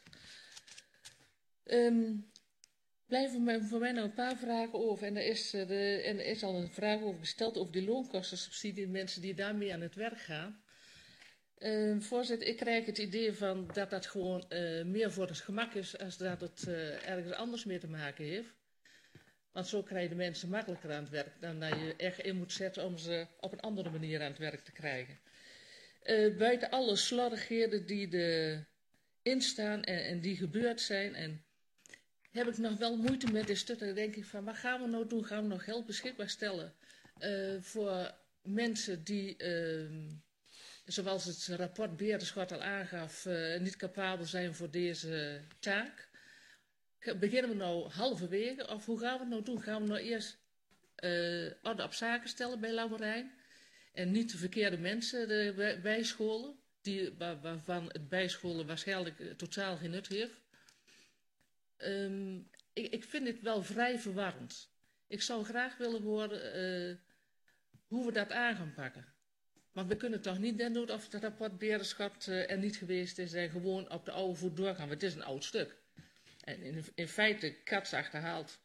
Um, blijven voor mij nog een paar vragen over. En er, is, uh, de, en er is al een vraag over gesteld over die loonkostensubsidie en mensen die daarmee aan het werk gaan. Uh, voorzitter, ik krijg het idee van dat dat gewoon uh, meer voor het gemak is als dat het uh, ergens anders mee te maken heeft. Want zo krijg je de mensen makkelijker aan het werk dan dat je echt in moet zetten om ze op een andere manier aan het werk te krijgen. Uh, buiten alle slordigheden die erin staan en, en die gebeurd zijn, en heb ik nog wel moeite met dit stuk. Dan denk ik van, wat gaan we nou doen? Gaan we nog geld beschikbaar stellen uh, voor mensen die, uh, zoals het rapport Berenschot al aangaf, uh, niet capabel zijn voor deze taak? Beginnen we nou halverwege of hoe gaan we het nou doen? Gaan we nou eerst uh, orde op zaken stellen bij Laborijn en niet de verkeerde mensen de bijscholen, die, waar, waarvan het bijscholen waarschijnlijk uh, totaal geen nut heeft? Um, ik, ik vind het wel vrij verwarrend. Ik zou graag willen horen uh, hoe we dat aan gaan pakken. Want we kunnen toch niet net doen of het rapport Berenschot uh, er niet geweest is en gewoon op de oude voet doorgaan. Want het is een oud stuk. En in, in feite kats achterhaald.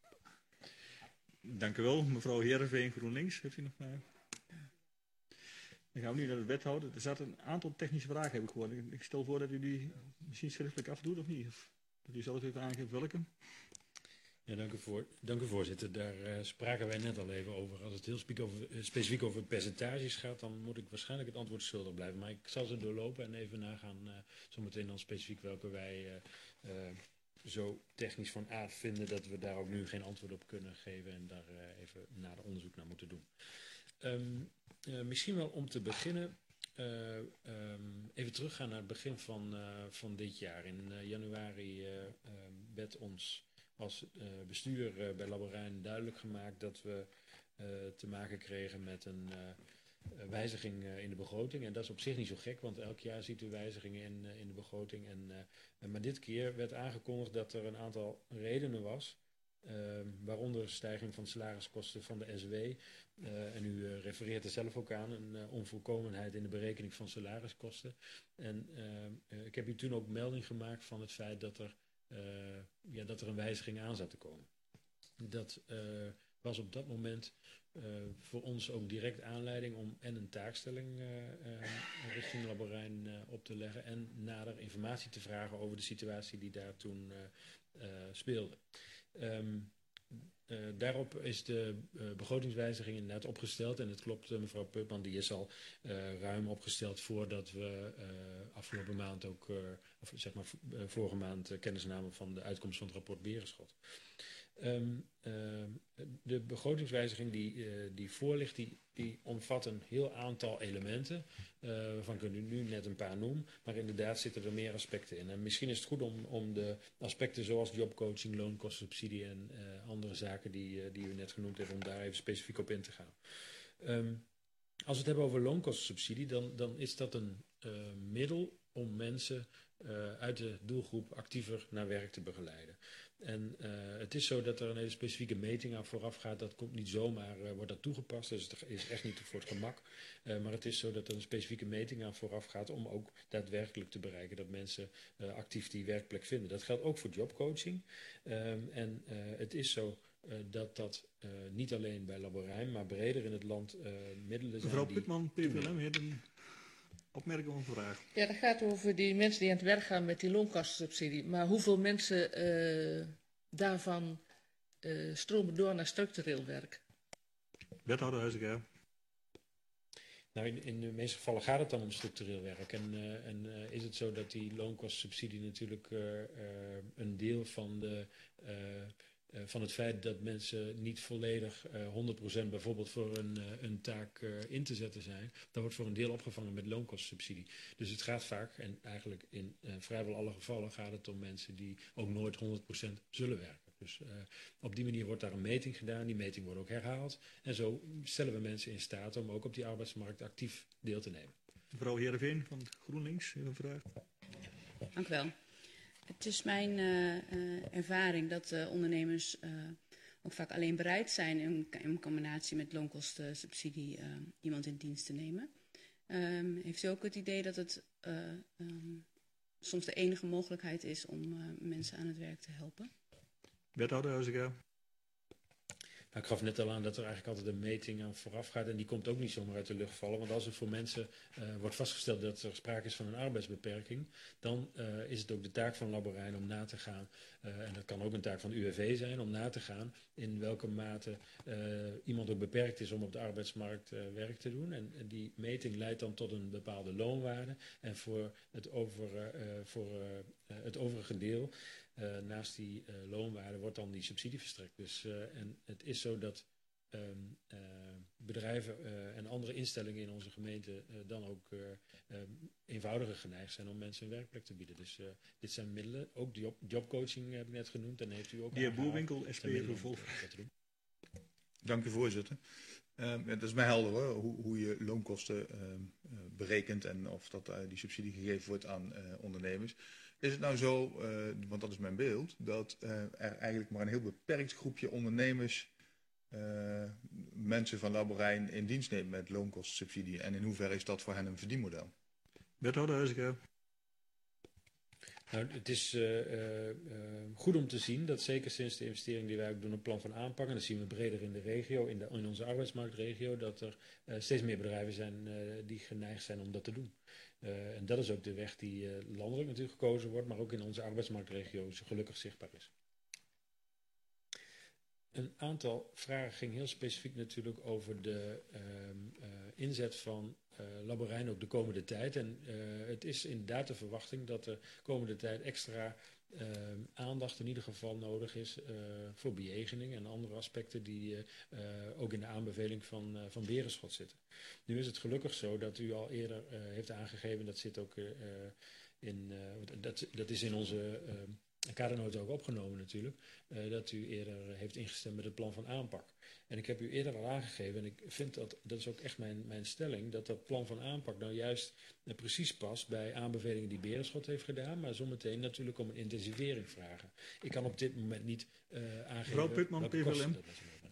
Dank u wel, mevrouw Heerenveen, GroenLinks. Heeft u nog maar... Dan gaan we nu naar de wethouder. Er zaten een aantal technische vragen, heb ik gehoord. Ik stel voor dat u die misschien schriftelijk afdoet of niet. Of dat u zelf even aangeeft welke. Ja, dank u, voor, dank u voorzitter. Daar uh, spraken wij net al even over. Als het heel specifiek over, uh, specifiek over percentages gaat, dan moet ik waarschijnlijk het antwoord schuldig blijven. Maar ik zal ze doorlopen en even nagaan, uh, zometeen dan specifiek welke wij uh, uh, zo technisch van aard vinden dat we daar ook nu geen antwoord op kunnen geven en daar uh, even nader onderzoek naar moeten doen. Um, uh, misschien wel om te beginnen, uh, um, even teruggaan naar het begin van, uh, van dit jaar. In uh, januari uh, uh, werd ons als uh, bestuur uh, bij Labberijn duidelijk gemaakt dat we uh, te maken kregen met een uh, wijziging uh, in de begroting. En dat is op zich niet zo gek, want elk jaar ziet u wijzigingen in, uh, in de begroting. En, uh, maar dit keer werd aangekondigd dat er een aantal redenen was. Uh, waaronder stijging van salariskosten van de S W. Uh, en u uh, refereert er zelf ook aan, een uh, onvolkomenheid in de berekening van salariskosten. En uh, uh, ik heb u toen ook melding gemaakt van het feit dat er, uh, ja, dat er een wijziging aan zat te komen. Dat uh, was op dat moment uh, voor ons ook direct aanleiding om en een taakstelling uh, uh, richting Labberijn uh, op te leggen en nader informatie te vragen over de situatie die daar toen uh, uh, speelde. Um, uh, daarop is de uh, begrotingswijziging inderdaad opgesteld. En het klopt, uh, mevrouw Putman, die is al uh, ruim opgesteld voordat we uh, afgelopen maand ook, uh, of zeg maar uh, vorige maand uh, kennis namen van de uitkomst van het rapport Berenschot. Um, uh, de begrotingswijziging die, uh, die voor ligt, die, die omvat een heel aantal elementen. Uh, waarvan ik er nu net een paar noem. Maar inderdaad zitten er meer aspecten in. En misschien is het goed om, om de aspecten zoals jobcoaching, loonkostensubsidie en uh, andere zaken die, uh, die u net genoemd heeft, om daar even specifiek op in te gaan. Um, als we het hebben over loonkostensubsidie, dan, dan is dat een uh, middel om mensen uh, uit de doelgroep actiever naar werk te begeleiden. En uh, het is zo dat er een hele specifieke meting aan vooraf gaat. Dat komt niet zomaar, uh, wordt dat toegepast. Dus het is echt niet voor het gemak. Uh, maar het is zo dat er een specifieke meting aan vooraf gaat om ook daadwerkelijk te bereiken dat mensen uh, actief die werkplek vinden. Dat geldt ook voor jobcoaching. Um, en uh, het is zo uh, dat dat uh, niet alleen bij Labberijn, maar breder in het land uh, middelen zijn. Mevrouw die Putman, P V L M, heeft een opmerking of een vraag. Ja, dat gaat over die mensen die aan het werk gaan met die loonkostensubsidie. Maar hoeveel mensen uh, daarvan uh, stromen door naar structureel werk? Wethouder Huizinga. Nou, in, in de meeste gevallen gaat het dan om structureel werk. En, uh, en uh, is het zo dat die loonkostensubsidie natuurlijk uh, uh, een deel van de... Uh, Uh, van het feit dat mensen niet volledig uh, honderd procent bijvoorbeeld voor een, uh, een taak uh, in te zetten zijn, dat wordt voor een deel opgevangen met loonkostensubsidie. Dus het gaat vaak, en eigenlijk in uh, vrijwel alle gevallen gaat het om mensen die ook nooit honderd procent zullen werken. Dus uh, op die manier wordt daar een meting gedaan, die meting wordt ook herhaald. En zo stellen we mensen in staat om ook op die arbeidsmarkt actief deel te nemen. Mevrouw Heerenveen van GroenLinks, heeft een vraag. Dank u wel. Het is mijn uh, uh, ervaring dat uh, ondernemers uh, ook vaak alleen bereid zijn in, in combinatie met loonkostensubsidie uh, iemand in dienst te nemen. Um, heeft u ook het idee dat het uh, um, soms de enige mogelijkheid is om uh, mensen aan het werk te helpen? Wethouder Huizinga. Nou, ik gaf net al aan dat er eigenlijk altijd een meting aan vooraf gaat en die komt ook niet zomaar uit de lucht vallen. Want als er voor mensen uh, wordt vastgesteld dat er sprake is van een arbeidsbeperking, dan uh, is het ook de taak van Labberijn om na te gaan, uh, en dat kan ook een taak van U W V zijn, om na te gaan in welke mate uh, iemand ook beperkt is om op de arbeidsmarkt uh, werk te doen. En, en die meting leidt dan tot een bepaalde loonwaarde en voor het, over, uh, voor, uh, het overige deel, Uh, naast die uh, loonwaarde wordt dan die subsidie verstrekt. Dus, uh, en het is zo dat um, uh, bedrijven uh, en andere instellingen in onze gemeente uh, dan ook uh, uh, eenvoudiger geneigd zijn om mensen een werkplek te bieden. Dus uh, dit zijn middelen. Ook job, jobcoaching heb ik net genoemd. En heeft u ook de heer Boerwinkel, S P vervolg. Dank u, voorzitter. Uh, het is mij helder hoor, hoe, hoe je loonkosten uh, uh, berekent en of dat, uh, die subsidie gegeven wordt aan uh, ondernemers. Is het nou zo, uh, want dat is mijn beeld, dat uh, er eigenlijk maar een heel beperkt groepje ondernemers uh, mensen van Laborijn in dienst neemt met loonkostensubsidie? En in hoeverre is dat voor hen een verdienmodel? Wethouder Huizinga. Nou, het is uh, uh, uh, goed om te zien dat zeker sinds de investering die wij ook doen op plan van aanpak, en dat zien we breder in de regio, in, de, in onze arbeidsmarktregio, dat er uh, steeds meer bedrijven zijn uh, die geneigd zijn om dat te doen. Uh, en dat is ook de weg die uh, landelijk natuurlijk gekozen wordt, maar ook in onze arbeidsmarktregio gelukkig zichtbaar is. Een aantal vragen ging heel specifiek natuurlijk over de uh, uh, inzet van uh, Laborijn ook de komende tijd. En uh, het is inderdaad de verwachting dat de komende tijd extra uh, aandacht in ieder geval nodig is uh, voor bejegening en andere aspecten die uh, uh, ook in de aanbeveling van, uh, van Berenschot zitten. Nu is het gelukkig zo dat u al eerder uh, heeft aangegeven, dat zit ook uh, in, uh, dat, dat is in onze uh, kadernota ook opgenomen natuurlijk, uh, dat u eerder heeft ingestemd met het plan van aanpak. En ik heb u eerder al aangegeven, en ik vind dat, dat is ook echt mijn, mijn stelling, dat dat plan van aanpak nou juist uh, precies past bij aanbevelingen die Berenschot heeft gedaan, maar zometeen natuurlijk om een intensivering vragen. Ik kan op dit moment niet uh, aangeven... Mevrouw Putman, P V L M.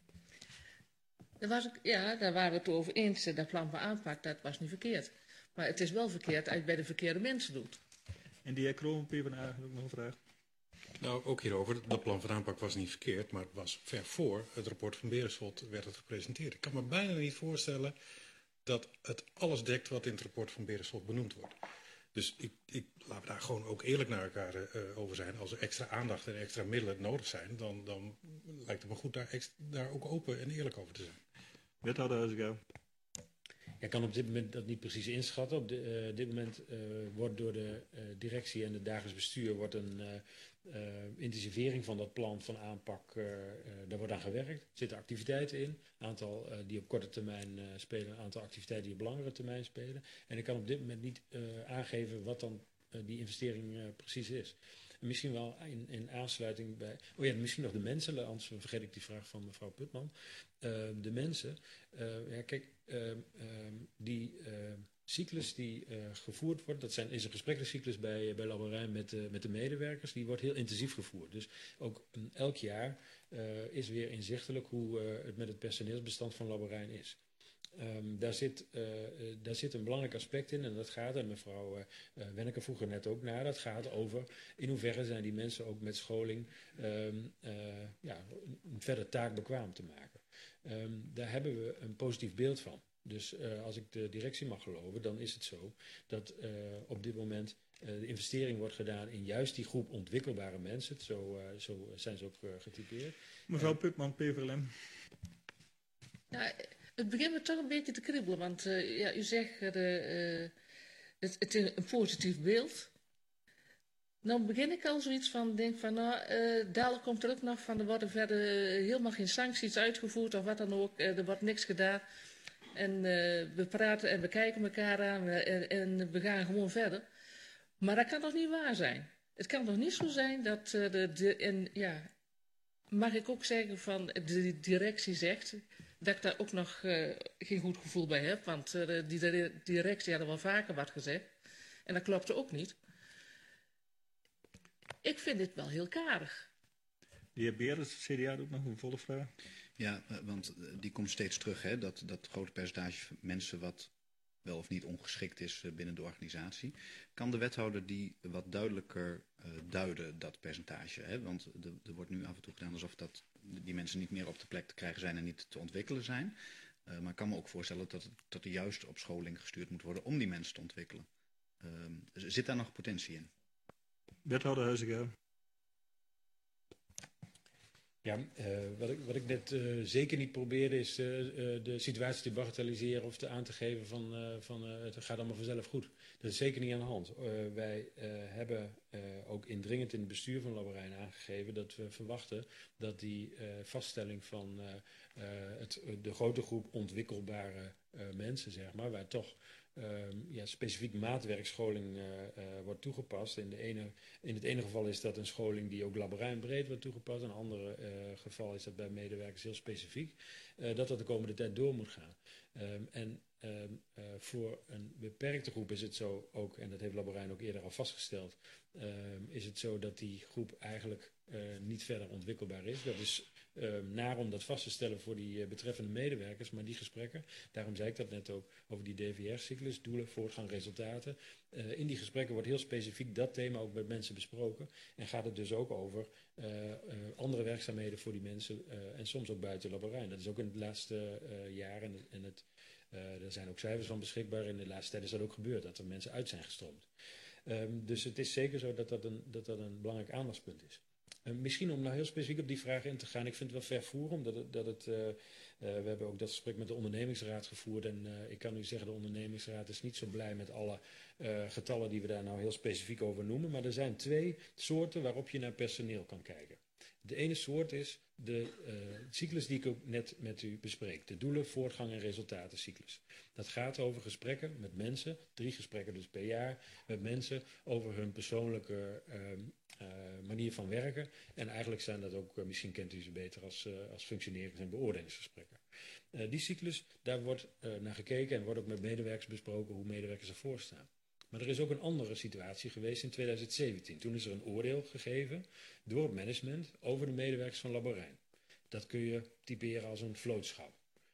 Daar was ik, ja, daar waren we het over eens. Dat plan van aanpak, dat was niet verkeerd. Maar het is wel verkeerd als je het bij de verkeerde mensen doet. En die heer Kroon, P v d A, ook nog een vraag. Nou, ook hierover. Dat plan van aanpak was niet verkeerd, maar het was ver voor het rapport van Berenschot werd het gepresenteerd. Ik kan me bijna niet voorstellen dat het alles dekt wat in het rapport van Berenschot benoemd wordt. Dus ik, ik, laten we daar gewoon ook eerlijk naar elkaar uh, over zijn. Als er extra aandacht en extra middelen nodig zijn, dan, dan lijkt het me goed daar, extra, daar ook open en eerlijk over te zijn. Wethouder Huizinga. Ja, ik kan op dit moment dat niet precies inschatten. Op de, uh, dit moment uh, wordt door de uh, directie en het dagelijks bestuur wordt een uh, uh, intensivering van dat plan van aanpak, uh, uh, daar wordt aan gewerkt. Er zitten activiteiten in, een aantal uh, die op korte termijn uh, spelen, een aantal activiteiten die op langere termijn spelen. En ik kan op dit moment niet uh, aangeven wat dan uh, die investering uh, precies is. En misschien wel in, in aansluiting bij... Oh ja, misschien nog de mensen, anders vergeet ik die vraag van mevrouw Putman. Uh, de mensen, uh, ja kijk, uh, uh, die uh, cyclus die uh, gevoerd wordt, dat zijn, is een gesprekscyclus bij, bij Laborijn met, uh, met de medewerkers, die wordt heel intensief gevoerd. Dus ook um, elk jaar uh, is weer inzichtelijk hoe uh, het met het personeelsbestand van Laborijn is. Um, daar, zit, uh, uh, daar zit een belangrijk aspect in en dat gaat, en mevrouw uh, uh, Wenneke vroeg er net ook naar, dat gaat over in hoeverre zijn die mensen ook met scholing um, uh, ja, een verder taak bekwaam te maken. Um, daar hebben we een positief beeld van. Dus uh, als ik de directie mag geloven, dan is het zo dat uh, op dit moment uh, de investering wordt gedaan in juist die groep ontwikkelbare mensen. Zo, uh, zo zijn ze ook uh, getypeerd. Mevrouw uh, Putman, P V L M. Ja, het begint me toch een beetje te kriebelen, want uh, ja, u zegt uh, uh, het, het is een positief beeld. Nou begin ik al zoiets van, denk van, nou, uh, dadelijk komt er ook nog van, er worden verder helemaal geen sancties uitgevoerd of wat dan ook, uh, er wordt niks gedaan. En uh, we praten en we kijken elkaar aan en, en we gaan gewoon verder. Maar dat kan toch niet waar zijn? Het kan toch niet zo zijn dat uh, de, de en ja, mag ik ook zeggen van, de directie zegt dat ik daar ook nog uh, geen goed gevoel bij heb, want uh, die de directie had wel vaker wat gezegd en dat klopte ook niet. Ik vind dit wel heel karig. De heer Berens, C D A, doet nog een volle vraag. Ja, want die komt steeds terug, hè, dat, dat grote percentage mensen wat wel of niet ongeschikt is binnen de organisatie. Kan de wethouder die wat duidelijker uh, duiden, dat percentage? Hè? Want de, er wordt nu af en toe gedaan alsof dat, die mensen niet meer op de plek te krijgen zijn en niet te ontwikkelen zijn. Uh, maar ik kan me ook voorstellen dat, dat er juist op scholing gestuurd moet worden om die mensen te ontwikkelen. Uh, zit daar nog potentie in? Wethouder Huizinga. Ja, uh, wat, ik, wat ik net uh, zeker niet probeerde is uh, uh, de situatie te bagatelliseren of te aan te geven van, uh, van uh, het gaat allemaal vanzelf goed. Dat is zeker niet aan de hand. Uh, wij uh, hebben uh, ook indringend in het bestuur van Laborijn aangegeven dat we verwachten dat die uh, vaststelling van uh, uh, het, de grote groep ontwikkelbare uh, mensen, zeg maar, waar toch Um, ja, specifiek maatwerkscholing uh, uh, wordt toegepast. In, de ene, in het ene geval is dat een scholing die ook laborijnbreed wordt toegepast. In een andere uh, geval is dat bij medewerkers heel specifiek. Uh, dat dat de komende tijd door moet gaan. Um, en uh, uh, voor een beperkte groep is het zo ook, en dat heeft Laborijn ook eerder al vastgesteld, uh, is het zo dat die groep eigenlijk uh, niet verder ontwikkelbaar is. Dat is uh, naar om dat vast te stellen voor die uh, betreffende medewerkers, maar die gesprekken, daarom zei ik dat net ook over die D V R-cyclus, doelen, voortgang, resultaten. Uh, in die gesprekken wordt heel specifiek dat thema ook met mensen besproken en gaat het dus ook over uh, uh, andere werkzaamheden voor die mensen uh, en soms ook buiten Laborijn. Dat is ook in het laatste uh, jaar en, en het, uh, er zijn ook cijfers van beschikbaar. In de laatste tijd is dat ook gebeurd, dat er mensen uit zijn gestroomd. Um, dus het is zeker zo dat dat een, dat dat een belangrijk aandachtspunt is. Uh, misschien om nou heel specifiek op die vraag in te gaan. Ik vind het wel vervoer, omdat het, dat het, uh, uh, we hebben ook dat gesprek met de ondernemingsraad gevoerd. En uh, ik kan u zeggen, de ondernemingsraad is niet zo blij met alle uh, getallen die we daar nou heel specifiek over noemen. Maar er zijn twee soorten waarop je naar personeel kan kijken. De ene soort is de uh, cyclus die ik ook net met u bespreek. De doelen, voortgang en resultatencyclus. Dat gaat over gesprekken met mensen, drie gesprekken dus per jaar, met mensen over hun persoonlijke uh, uh, manier van werken. En eigenlijk zijn dat ook, uh, misschien kent u ze beter als, uh, als functionerings- en beoordelingsgesprekken. Uh, die cyclus, daar wordt uh, naar gekeken en wordt ook met medewerkers besproken hoe medewerkers ervoor staan. Maar er is ook een andere situatie geweest in tweeduizend zeventien. Toen is er een oordeel gegeven door het management over de medewerkers van Laborijn. Dat kun je typeren als een vlootschouw.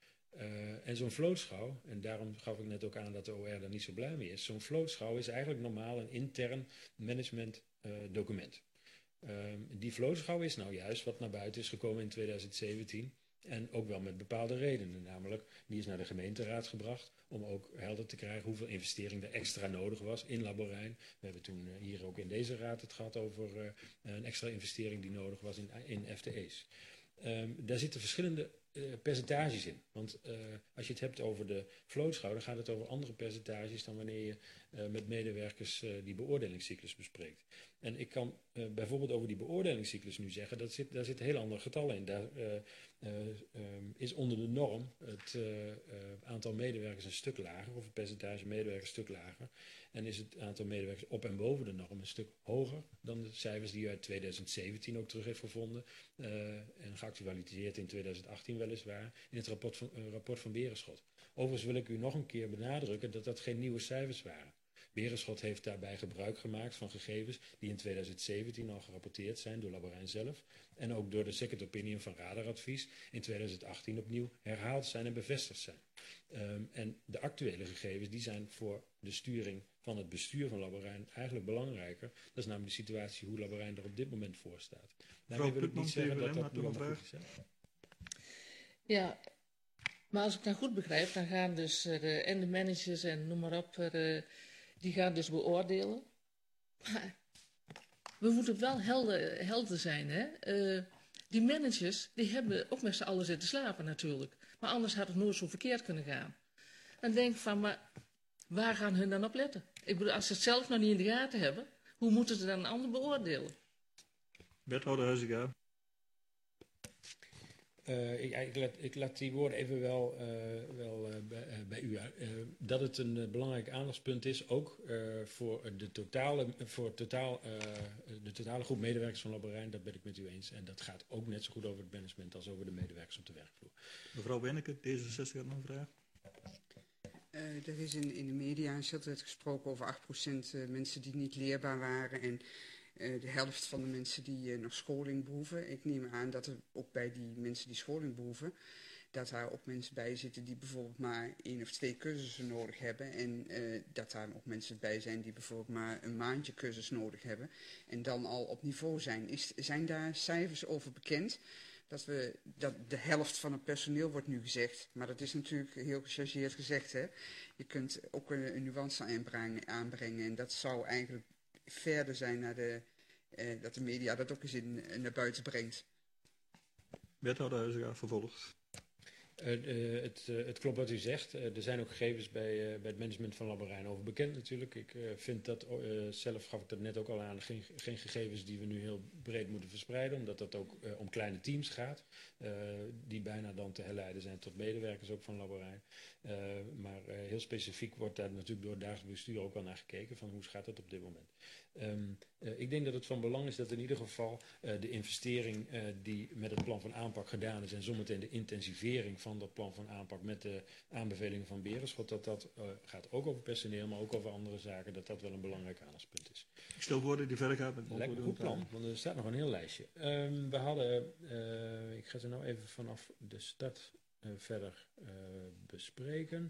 Uh, en zo'n vlootschouw, en daarom gaf ik net ook aan dat de O R daar niet zo blij mee is. Zo'n vlootschouw is eigenlijk normaal een intern management uh, document. Uh, die vlootschouw is nou juist wat naar buiten is gekomen in tweeduizend zeventien. En ook wel met bepaalde redenen. Namelijk, die is naar de gemeenteraad gebracht om ook helder te krijgen hoeveel investering er extra nodig was in Laborijn. We hebben toen uh, hier ook in deze raad het gehad over uh, een extra investering die nodig was in, in F T E's. Um, daar zitten verschillende uh, percentages in. Want uh, als je het hebt over de vlootschouw, dan gaat het over andere percentages dan wanneer je uh, met medewerkers uh, die beoordelingscyclus bespreekt. En ik kan uh, bijvoorbeeld over die beoordelingscyclus nu zeggen, dat zit, daar zitten heel andere getallen in. Daar uh, uh, um, is onder de norm het uh, uh, aantal medewerkers een stuk lager, of het percentage medewerkers een stuk lager. En is het aantal medewerkers op en boven de norm een stuk hoger dan de cijfers die u uit tweeduizend zeventien ook terug heeft gevonden. Uh, en geactualiseerd in tweeduizend achttien weliswaar, in het rapport van, uh, rapport van Berenschot. Overigens wil ik u nog een keer benadrukken dat dat geen nieuwe cijfers waren. Berenschot heeft daarbij gebruik gemaakt van gegevens die in tweeduizend zeventien al gerapporteerd zijn door Laborijn zelf. En ook door de second opinion van radaradvies in tweeduizend achttien opnieuw herhaald zijn en bevestigd zijn. Um, en de actuele gegevens die zijn voor de sturing van het bestuur van Laborijn eigenlijk belangrijker. Dat is namelijk de situatie hoe Laborijn er op dit moment voor staat. Daarmee wil ik niet zeggen dat dat nu allemaal goed is. Hè? Ja, maar als ik nou goed begrijp, dan gaan dus uh, en de managers en noem maar op, uh, die gaan dus beoordelen. Maar we moeten wel helder, helder zijn, hè. Uh, die managers, die hebben ook met z'n allen zitten slapen natuurlijk. Maar anders had het nooit zo verkeerd kunnen gaan. Dan denk ik van, maar waar gaan hun dan op letten? Ik bedoel, als ze het zelf nog niet in de gaten hebben, hoe moeten ze dan een ander beoordelen? Wethouder Huizinga. Uh, ik, ik, laat, ik laat die woorden even wel, uh, wel uh, bij, uh, bij u. Uh, dat het een uh, belangrijk aandachtspunt is, ook uh, voor, de totale, voor totaal, uh, de totale groep medewerkers van Laborijn, dat ben ik met u eens. En dat gaat ook net zo goed over het management als over de medewerkers op de werkvloer. Mevrouw Wenneke, D zesenzestig had nog een vraag. Uh, er is in, in de media een tijd gesproken over acht procent uh, mensen die niet leerbaar waren en uh, de helft van de mensen die uh, nog scholing behoeven. Ik neem aan dat er ook bij die mensen die scholing behoeven, dat daar ook mensen bij zitten die bijvoorbeeld maar één of twee cursussen nodig hebben. En uh, dat daar ook mensen bij zijn die bijvoorbeeld maar een maandje cursus nodig hebben en dan al op niveau zijn. Is, zijn daar cijfers over bekend? Dat, we, dat de helft van het personeel wordt nu gezegd. Maar dat is natuurlijk heel gechargeerd gezegd. Hè? Je kunt ook een, een nuance aanbrengen, aanbrengen. En dat zou eigenlijk verder zijn naar de, eh, dat de media dat ook eens in, naar buiten brengt. Wethouder Huizinga, vervolgd. Uh, uh, het, uh, het klopt wat u zegt. Uh, er zijn ook gegevens bij, uh, bij het management van Laborijn over bekend natuurlijk. Ik uh, vind dat, uh, zelf gaf ik dat net ook al aan, geen, geen gegevens die we nu heel breed moeten verspreiden. Omdat dat ook uh, om kleine teams gaat. Uh, die bijna dan te herleiden zijn tot medewerkers ook van Laborijn. Uh, maar uh, heel specifiek wordt daar natuurlijk door het dagelijks bestuur ook al naar gekeken van hoe gaat het op dit moment. Um, uh, ik denk dat het van belang is dat in ieder geval uh, de investering uh, die met het plan van aanpak gedaan is en zometeen de intensivering van dat plan van aanpak met de aanbevelingen van Berenschot, dat dat uh, gaat ook over personeel, maar ook over andere zaken, dat dat wel een belangrijk aandachtspunt is. Ik stel voor dat die verder gaat met Lekker goed plan, want er staat nog een heel lijstje. Um, we hadden, uh, ik ga ze nou even vanaf de start uh, verder uh, bespreken.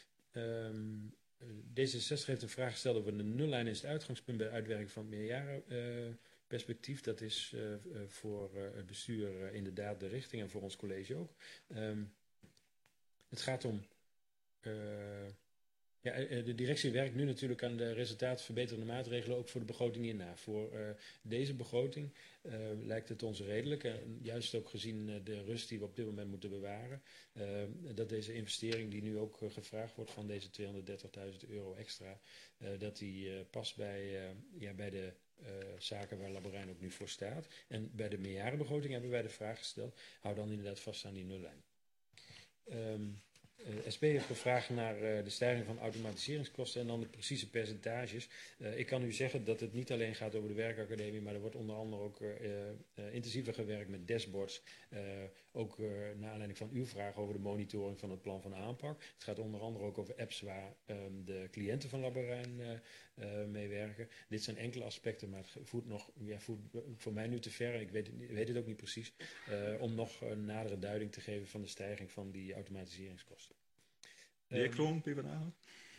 Um, D zesenzestig heeft een vraag gesteld over de nullijn is het uitgangspunt bij de uitwerking van het meerjarenperspectief. Uh, dat is uh, uh, voor uh, het bestuur uh, inderdaad de richting en voor ons college ook. Um, het gaat om... Uh, ja, de directie werkt nu natuurlijk aan de resultaatverbeterende maatregelen ook voor de begroting hierna. Voor uh, deze begroting uh, lijkt het ons redelijk, en juist ook gezien uh, de rust die we op dit moment moeten bewaren, uh, dat deze investering die nu ook uh, gevraagd wordt van deze tweehonderddertigduizend euro extra, uh, dat die uh, past bij, uh, ja, bij de uh, zaken waar Laborijn ook nu voor staat. En bij de meerjarenbegroting hebben wij de vraag gesteld, hou dan inderdaad vast aan die nullijn. Um, Uh, S P heeft gevraagd naar uh, de stijging van automatiseringskosten en dan de precieze percentages. Uh, ik kan u zeggen dat het niet alleen gaat over de werkacademie, maar er wordt onder andere ook uh, uh, intensiever gewerkt met dashboards. Uh, ook uh, naar aanleiding van uw vraag over de monitoring van het plan van aanpak. Het gaat onder andere ook over apps waar um, de cliënten van Laborijn uh, uh, mee werken. Dit zijn enkele aspecten, maar het voert, nog, ja, voert voor mij nu te ver, ik weet het, ik weet het ook niet precies, uh, om nog een nadere duiding te geven van de stijging van die automatiseringskosten. De heer Kroon, P v d A.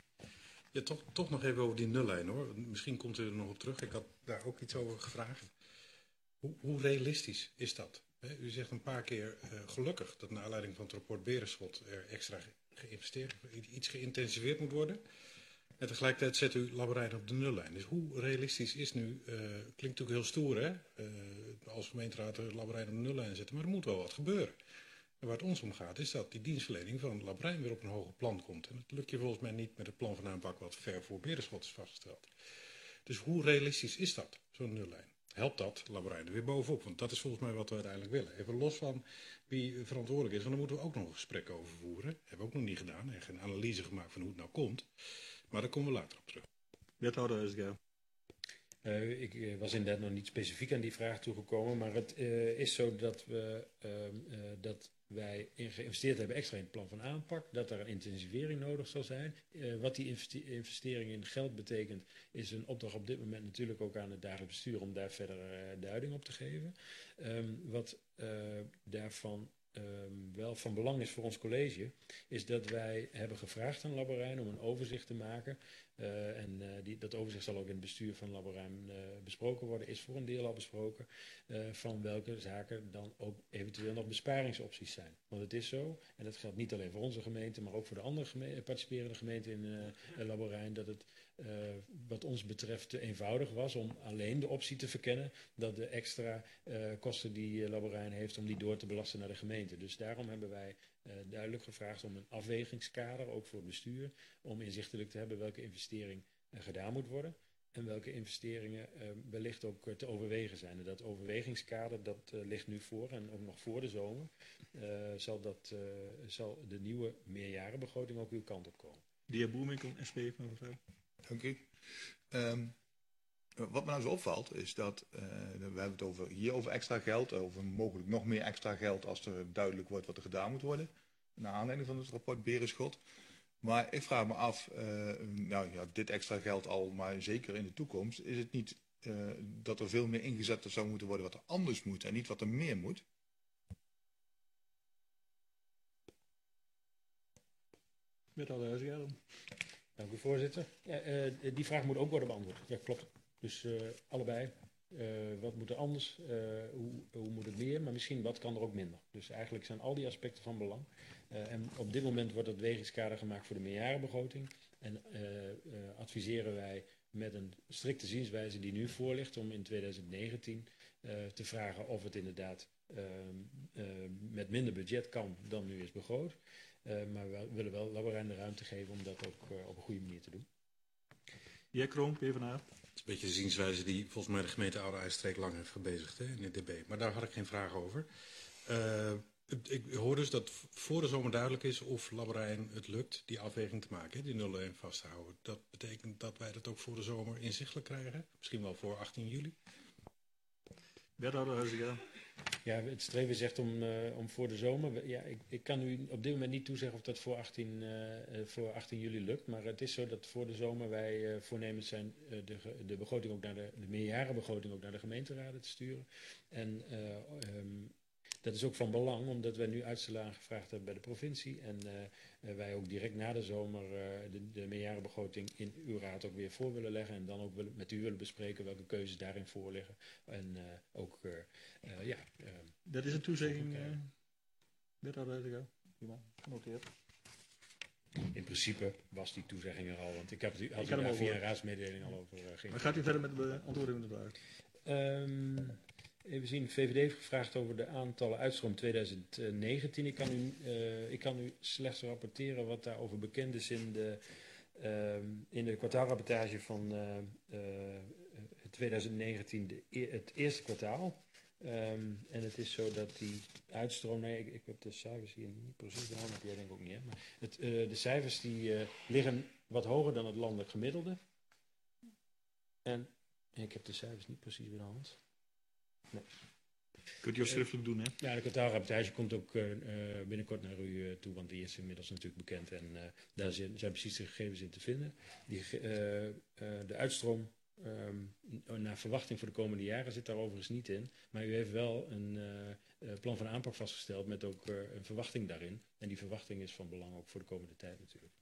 Ja, toch, toch nog even over die nullijn hoor. Misschien komt u er nog op terug. Ik had daar ook iets over gevraagd. Hoe, hoe realistisch is dat? He, u zegt een paar keer uh, gelukkig dat naar aanleiding van het rapport Berenschot er extra geïnvesteerd, iets geïntensiveerd moet worden. En tegelijkertijd zet u Laborijn op de nullijn. Dus hoe realistisch is nu, uh, klinkt natuurlijk heel stoer hè, uh, als gemeenteraad Laborijn op de nullijn zetten, maar er moet wel wat gebeuren. En waar het ons om gaat is dat die dienstverlening van Laborijn weer op een hoger plan komt. En dat lukt je volgens mij niet met het plan van aanpak wat ver voor Berenschot is vastgesteld. Dus hoe realistisch is dat, zo'n nullijn? Helpt dat Laborijn er weer bovenop? Want dat is volgens mij wat we uiteindelijk willen. Even los van wie verantwoordelijk is, want daar moeten we ook nog een gesprek over voeren. Dat hebben we ook nog niet gedaan en geen analyse gemaakt van hoe het nou komt. Maar daar komen we later op terug. Wethouder Huizinga. Uh, ik uh, was inderdaad nog niet specifiek aan die vraag toegekomen, maar het uh, is zo dat, we, uh, uh, dat wij in geïnvesteerd hebben extra in het plan van aanpak, dat er een intensivering nodig zal zijn. Uh, wat die investering in geld betekent, is een opdracht op dit moment natuurlijk ook aan het dagelijks bestuur om daar verder uh, duiding op te geven. Um, wat uh, daarvan Um, wel van belang is voor ons college, is dat wij hebben gevraagd aan Laborijn om een overzicht te maken. Uh, en uh, die, dat overzicht zal ook in het bestuur van Laborijn uh, besproken worden, is voor een deel al besproken, uh, van welke zaken dan ook eventueel nog besparingsopties zijn. Want het is zo, en dat geldt niet alleen voor onze gemeente, maar ook voor de andere geme- participerende gemeenten in uh, Laborijn, dat het uh, wat ons betreft te eenvoudig was om alleen de optie te verkennen dat de extra uh, kosten die uh, Laborijn heeft, om die door te belasten naar de gemeente. Dus daarom hebben wij uh, duidelijk gevraagd om een afwegingskader, ook voor het bestuur, om inzichtelijk te hebben welke investering uh, gedaan moet worden en welke investeringen uh, wellicht ook uh, te overwegen zijn. En dat overwegingskader, dat uh, ligt nu voor en ook nog voor de zomer, uh, zal, dat, uh, zal de nieuwe meerjarenbegroting ook uw kant op komen. De heer Boerwinkel, S P, mevrouw. Dank u. Um, wat me nou zo opvalt is dat, uh, we hebben het over, hier over extra geld, over mogelijk nog meer extra geld als er duidelijk wordt wat er gedaan moet worden, naar aanleiding van het rapport Berenschot. Maar ik vraag me af, uh, nou ja, dit extra geld al, maar zeker in de toekomst, is het niet uh, dat er veel meer ingezet zou moeten worden wat er anders moet en niet wat er meer moet? Wethouder Huizinga. Dank u, voorzitter. Ja, uh, die vraag moet ook worden beantwoord. Ja, klopt. Dus uh, allebei. Uh, wat moet er anders? Uh, hoe, hoe moet het meer? Maar misschien wat kan er ook minder? Dus eigenlijk zijn al die aspecten van belang. Uh, en op dit moment wordt het wegingskader gemaakt voor de meerjarenbegroting. En uh, uh, adviseren wij met een strikte zienswijze die nu voor ligt om in twintig negentien uh, te vragen of het inderdaad uh, uh, met minder budget kan dan nu is begroot. Uh, maar we willen wel Laborijn de ruimte geven om dat ook uh, op een goede manier te doen. De heer Kroon, P v d A. Het is een beetje de zienswijze die volgens mij de gemeente Oude IJsstreek lang heeft gebezigd hè, in het D B. Maar daar had ik geen vraag over. Uh, Ik hoor dus dat voor de zomer duidelijk is of Labberijn het lukt die afweging te maken, die nul één vasthouden. Dat betekent dat wij dat ook voor de zomer inzichtelijk krijgen, misschien wel voor achttien juli. Wethouder Huizinga. Ja, het streven is echt om, uh, om voor de zomer. Ja, ik, ik kan u op dit moment niet toezeggen of dat voor achttien, uh, voor achttien juli lukt. Maar het is zo dat voor de zomer wij uh, voornemens zijn uh, de, de begroting ook naar de, de meerjarenbegroting ook naar de gemeenteraden te sturen. En uh, um, dat is ook van belang, omdat wij nu uitstel aangevraagd hebben bij de provincie. En uh, wij ook direct na de zomer uh, de, de meerjarenbegroting in uw raad ook weer voor willen leggen. En dan ook willen, met u willen bespreken welke keuzes daarin voorliggen. En uh, ook, uh, uh, ja... Uh, dat is een toezegging, uh, wethouder Huizinga. Prima, genoteerd. In principe was die toezegging er al, want ik heb het, had ik u daar via over. een raadsmededeling al over uh, ging. Maar gaat u verder met de beantwoording van de vraag? Um, Even zien, de V V D heeft gevraagd over de aantallen uitstroom twintig negentien. Ik kan, u, uh, ik kan u slechts rapporteren wat daarover bekend is in de, uh, in de kwartaalrapportage van uh, uh, twintig negentien, de, e het eerste kwartaal. Um, en het is zo dat die uitstroom, nee, ik, ik heb de cijfers hier niet precies bij hand, jij denk ik ook niet, hè? Maar het, uh, de cijfers die uh, liggen wat hoger dan het landelijk gemiddelde. En ik heb de cijfers niet precies bij de hand. Nee. Kunt u ook schriftelijk doen, hè? Ja, de kwartaalrapportage komt ook uh, binnenkort naar u uh, toe, want die is inmiddels natuurlijk bekend. En uh, daar zijn, zijn precies de gegevens in te vinden. Die, uh, uh, de uitstroom um, naar verwachting voor de komende jaren zit daar overigens niet in. Maar u heeft wel een uh, plan van aanpak vastgesteld met ook uh, een verwachting daarin. En die verwachting is van belang ook voor de komende tijd natuurlijk.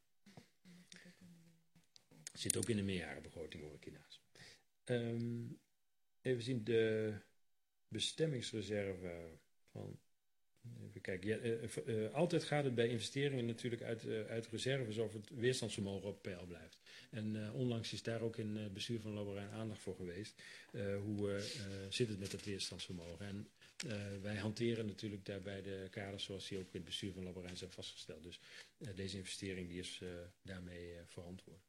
Zit ook in de meerjarenbegroting, hoor ik hiernaast. Um, even zien, de bestemmingsreserve van, even kijken, ja, uh, uh, altijd gaat het bij investeringen natuurlijk uit, uh, uit reserves of het weerstandsvermogen op peil blijft. En uh, onlangs is daar ook in het bestuur van Labberijn aandacht voor geweest. Uh, hoe uh, uh, zit het met het weerstandsvermogen? En uh, wij hanteren natuurlijk daarbij de kaders zoals die ook in het bestuur van Labberijn zijn vastgesteld. Dus uh, deze investering die is uh, daarmee uh, verantwoord.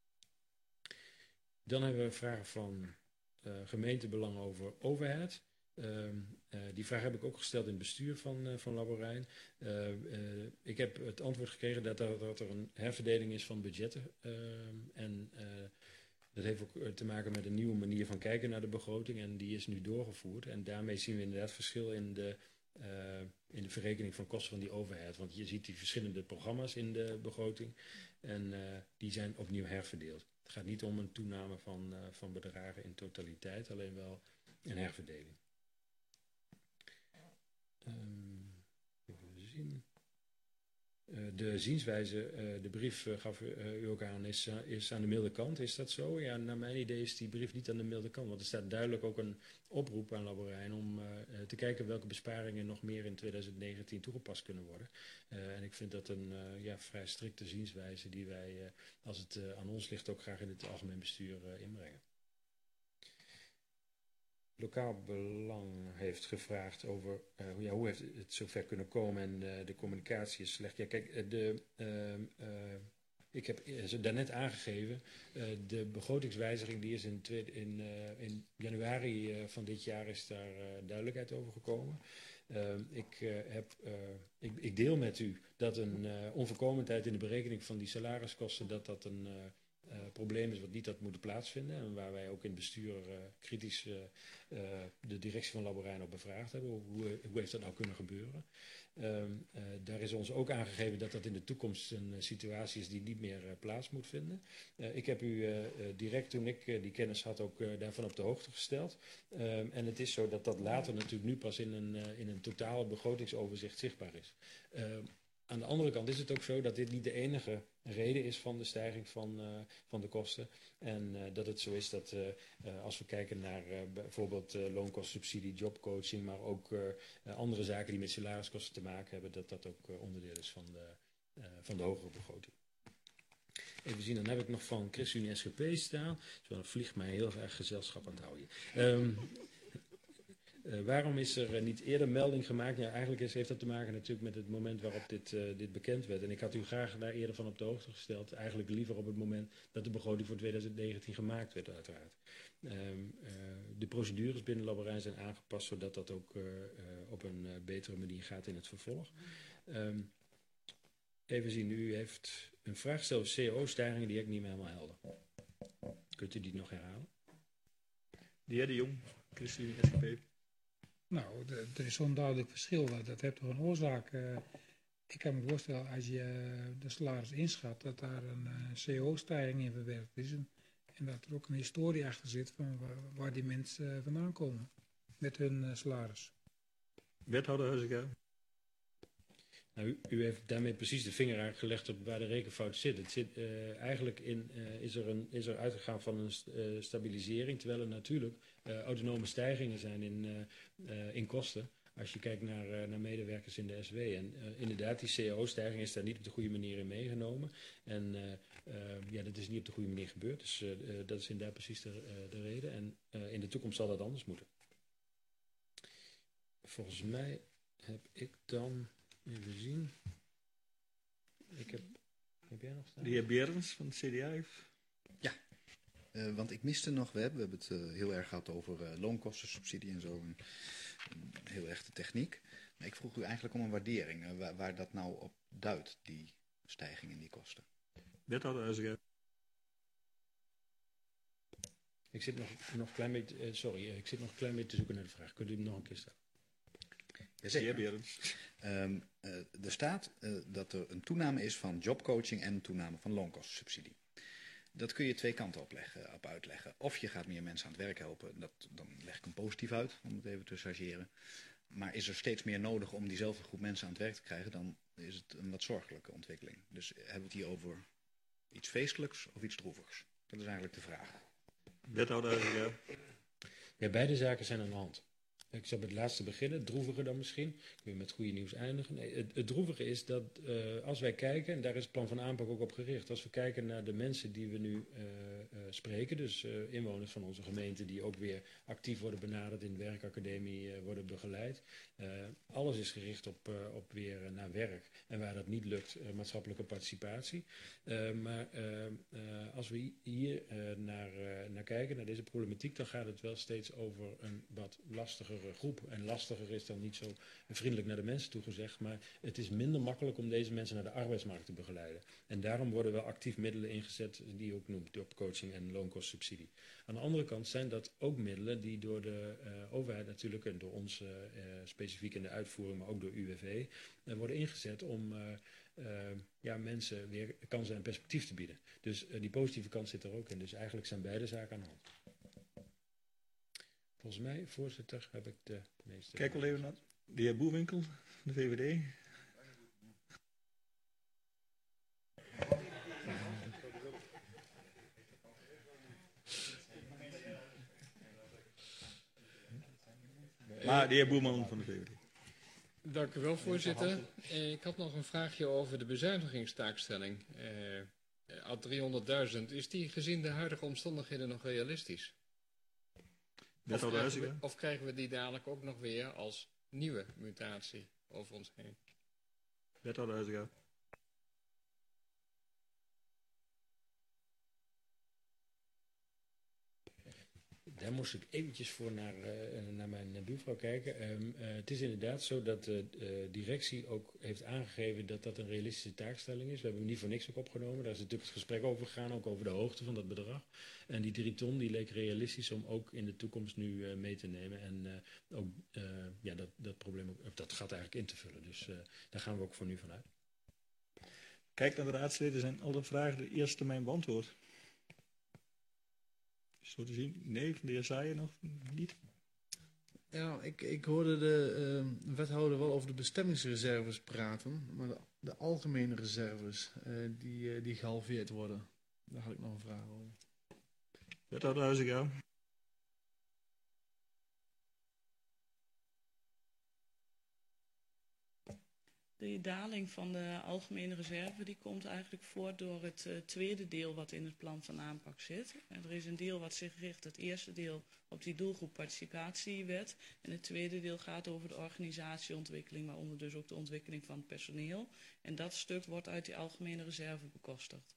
Dan hebben we vragen van uh, gemeentebelang over overhead. Uh, uh, die vraag heb ik ook gesteld in het bestuur van, uh, van Labberijn. Uh, uh, ik heb het antwoord gekregen dat er, dat er een herverdeling is van budgetten. Uh, en uh, dat heeft ook te maken met een nieuwe manier van kijken naar de begroting. En die is nu doorgevoerd. En daarmee zien we inderdaad verschil in de, uh, in de verrekening van kosten van die overhead. Want je ziet die verschillende programma's in de begroting. En uh, die zijn opnieuw herverdeeld. Het gaat niet om een toename van, uh, van bedragen in totaliteit, alleen wel een herverdeling. Um, even zien. Uh, de zienswijze, uh, de brief uh, gaf uh, u ook aan, is, uh, is aan de milde kant. Is dat zo? Ja, naar mijn idee is die brief niet aan de milde kant. Want er staat duidelijk ook een oproep aan Labberijn om uh, te kijken welke besparingen nog meer in twintig negentien toegepast kunnen worden. Uh, en ik vind dat een uh, ja, vrij strikte zienswijze die wij, uh, als het uh, aan ons ligt, ook graag in het algemeen bestuur uh, inbrengen. Lokaal Belang heeft gevraagd over uh, ja, hoe heeft het zover kunnen komen en uh, de communicatie is slecht. Ja, kijk, de, uh, uh, ik heb ze daarnet aangegeven, uh, de begrotingswijziging die is in, tweede, in, uh, in januari uh, van dit jaar is daar uh, duidelijkheid over gekomen. Uh, ik, uh, heb, uh, ik, ik deel met u dat een uh, onvolkomenheid in de berekening van die salariskosten, dat dat een... Uh, Uh, probleem is wat niet had moeten plaatsvinden en waar wij ook in het bestuur uh, kritisch uh, uh, de directie van Labberijn op bevraagd hebben. Hoe, hoe heeft dat nou kunnen gebeuren? Uh, uh, daar is ons ook aangegeven dat dat in de toekomst een uh, situatie is die niet meer uh, plaats moet vinden. Uh, ik heb u uh, uh, direct toen ik uh, die kennis had ook uh, daarvan op de hoogte gesteld. Uh, en het is zo dat dat later natuurlijk nu pas in een, uh, in een totale begrotingsoverzicht zichtbaar is. Uh, Aan de andere kant is het ook zo dat dit niet de enige reden is van de stijging van, uh, van de kosten. En uh, dat het zo is dat uh, uh, als we kijken naar uh, bijvoorbeeld uh, loonkostsubsidie, jobcoaching, maar ook uh, uh, andere zaken die met salariskosten te maken hebben, dat dat ook uh, onderdeel is van de, uh, van de hogere begroting. Even zien, dan heb ik nog van ChristenUnie S G P staan. Zo, dan vliegt mij heel erg gezelschap aan het houden. Um, Uh, waarom is er uh, niet eerder melding gemaakt? Ja, eigenlijk is, heeft dat te maken natuurlijk met het moment waarop dit, uh, dit bekend werd. En ik had u graag daar eerder van op de hoogte gesteld. Eigenlijk liever op het moment dat de begroting voor twintig negentien gemaakt werd, uiteraard. Um, uh, de procedures binnen Labberijn zijn aangepast zodat dat ook uh, uh, op een uh, betere manier gaat in het vervolg. Um, even zien, u heeft een vraag gesteld over C O O-stijgingen, die heb ik niet meer helemaal helder. Kunt u die nog herhalen? De heer De Jong, ChristenUnie S G P. Nou, de, er is zo'n duidelijk verschil. Dat, dat heeft toch een oorzaak. Uh, ik kan me voorstellen, als je uh, de salaris inschat, dat daar een uh, C O O-stijging in verwerkt is. En, en dat er ook een historie achter zit van waar, waar die mensen uh, vandaan komen met hun uh, salaris. Wethouder Huizinga. Nou, u, u heeft daarmee precies de vinger aangelegd op waar de rekenfout zit. Het zit uh, eigenlijk in, uh, is, er een, is er uitgegaan van een st uh, stabilisering, terwijl er natuurlijk uh, autonome stijgingen zijn in, uh, uh, in kosten. Als je kijkt naar, uh, naar medewerkers in de S W. En uh, inderdaad, die C O O-stijging is daar niet op de goede manier in meegenomen. En uh, uh, ja, dat is niet op de goede manier gebeurd. Dus uh, uh, dat is inderdaad precies de, uh, de reden. En uh, in de toekomst zal dat anders moeten. Volgens mij heb ik dan... Even zien. Ik heb... Heb jij nog staan? De heer Berens van het C D A heeft... Ja, uh, want ik miste nog, we hebben, we hebben het uh, heel erg gehad over uh, loonkostensubsidie en zo. En, en heel erg de techniek. Maar ik vroeg u eigenlijk om een waardering. Uh, waar, waar dat nou op duidt, die stijging in die kosten. Wethouder Huizinga. Ik zit nog, nog een klein beetje... Uh, sorry, uh, ik zit nog een klein beetje te zoeken naar de vraag. Kunt u hem nog een keer stellen? Jazeker. Um, uh, er staat uh, dat er een toename is van jobcoaching en een toename van loonkostensubsidie. Dat kun je twee kanten op, leggen, op uitleggen. Of je gaat meer mensen aan het werk helpen, dat, dan leg ik hem positief uit, om het even te chargeren. Maar is er steeds meer nodig om diezelfde groep mensen aan het werk te krijgen, dan is het een wat zorgelijke ontwikkeling. Dus hebben we het hier over iets feestelijks of iets droevigs? Dat is eigenlijk de vraag. Wethouder, ja. Ja, beide zaken zijn aan de hand. Ik zal met het laatste beginnen, droeviger dan misschien. Ik wil met goede nieuws eindigen. Nee, het, het droevige is dat uh, als wij kijken, en daar is het plan van aanpak ook op gericht, als we kijken naar de mensen die we nu uh, uh, spreken, dus uh, inwoners van onze gemeente die ook weer actief worden benaderd in de werkacademie, uh, worden begeleid. Uh, alles is gericht op, uh, op weer uh, naar werk. En waar dat niet lukt, uh, maatschappelijke participatie. Uh, maar uh, uh, als we hier uh, naar, uh, naar kijken, naar deze problematiek, dan gaat het wel steeds over een wat lastiger groep. En lastiger is dan niet zo vriendelijk naar de mensen toegezegd, maar het is minder makkelijk om deze mensen naar de arbeidsmarkt te begeleiden. En daarom worden wel actief middelen ingezet, die je ook noemt, jobcoaching en loonkostsubsidie. Aan de andere kant zijn dat ook middelen die door de uh, overheid natuurlijk, en door ons uh, uh, specifiek in de uitvoering, maar ook door U W V, uh, worden ingezet om uh, uh, ja, mensen weer kansen en perspectief te bieden. Dus uh, die positieve kant zit er ook in. Dus eigenlijk zijn beide zaken aan de hand. Volgens mij, voorzitter, heb ik de meeste... Kijk wel even naar de heer Boerwinkel, de V V D. Maar de heer Boerman van de V V D. Dank u wel, voorzitter. Ik had nog een vraagje over de bezuinigingstaakstelling. Uh, Ad driehonderdduizend, is die gezien de huidige omstandigheden nog realistisch? Of krijgen, we, of krijgen we die dadelijk ook nog weer als nieuwe mutatie over ons heen? Wethouder Huizinga. Daar moest ik eventjes voor naar, uh, naar mijn buurvrouw kijken. Um, uh, het is inderdaad zo dat de uh, directie ook heeft aangegeven dat dat een realistische taakstelling is. We hebben hem niet voor niks ook opgenomen. Daar is natuurlijk het gesprek over gegaan, ook over de hoogte van dat bedrag. En die drie ton die leek realistisch om ook in de toekomst nu uh, mee te nemen. En uh, ook uh, ja, dat, dat probleem, ook, dat gat eigenlijk in te vullen. Dus uh, daar gaan we ook voor nu vanuit. Kijk naar de raadsleden, zijn alle vragen de eerste termijn beantwoord. Zo te zien, nee, van de heer Zaaien nog niet. Ja, ik, ik hoorde de uh, wethouder wel over de bestemmingsreserves praten, maar de, de algemene reserves uh, die, uh, die gehalveerd worden. Daar had ik nog een vraag over. Wethouder Huizinga. De daling van de algemene reserve die komt eigenlijk voort door het uh, tweede deel wat in het plan van aanpak zit. En er is een deel wat zich richt, het eerste deel, op die doelgroep participatiewet. En het tweede deel gaat over de organisatieontwikkeling, waaronder dus ook de ontwikkeling van het personeel. En dat stuk wordt uit die algemene reserve bekostigd.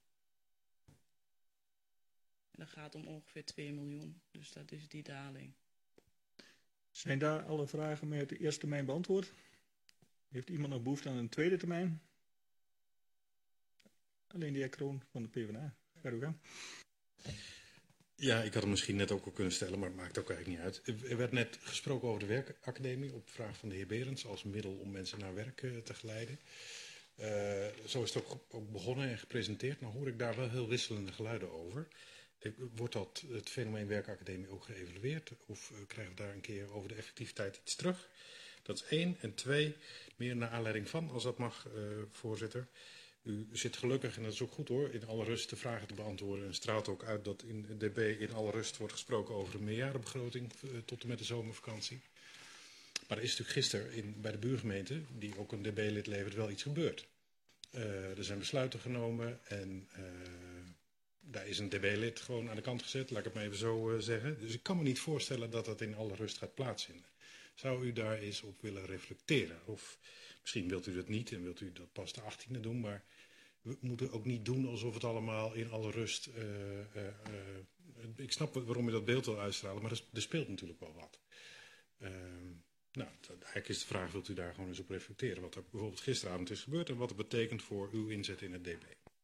En dat gaat om ongeveer twee miljoen, dus dat is die daling. Zijn daar alle vragen met de eerste termijn beantwoord? Heeft iemand nog behoefte aan een tweede termijn? Alleen de heer Kroon van de PvdA. Ga u gaan. Ja, ik had hem misschien net ook al kunnen stellen, maar het maakt ook eigenlijk niet uit. Er werd net gesproken over de werkacademie op vraag van de heer Berends als middel om mensen naar werk uh, te geleiden. Uh, zo is het ook, ook begonnen en gepresenteerd. Nou hoor ik daar wel heel wisselende geluiden over. Wordt dat het fenomeen werkacademie ook geëvalueerd? Of uh, krijgen we daar een keer over de effectiviteit iets terug? Dat is één. En twee, meer naar aanleiding van, als dat mag, uh, voorzitter. U zit gelukkig, en dat is ook goed hoor, in alle rust de vragen te beantwoorden. En straalt ook uit dat in de D B in alle rust wordt gesproken over een meerjarenbegroting uh, tot en met de zomervakantie. Maar er is natuurlijk gisteren in, bij de buurgemeente, die ook een D B-lid levert, wel iets gebeurd. Uh, er zijn besluiten genomen en uh, daar is een D B-lid gewoon aan de kant gezet, laat ik het maar even zo uh, zeggen. Dus ik kan me niet voorstellen dat dat in alle rust gaat plaatsvinden. Zou u daar eens op willen reflecteren? Of misschien wilt u dat niet en wilt u dat pas de achttiende doen, maar we moeten ook niet doen alsof het allemaal in alle rust... Uh, uh, uh, ik snap waarom u dat beeld wil uitstralen, maar er, er speelt natuurlijk wel wat. Uh, nou, eigenlijk is de vraag, wilt u daar gewoon eens op reflecteren? Wat er bijvoorbeeld gisteravond is gebeurd en wat het betekent voor uw inzet in het D B.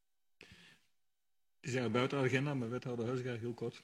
Die zijn buiten de agenda, maar wethouder Huizinga heel kort.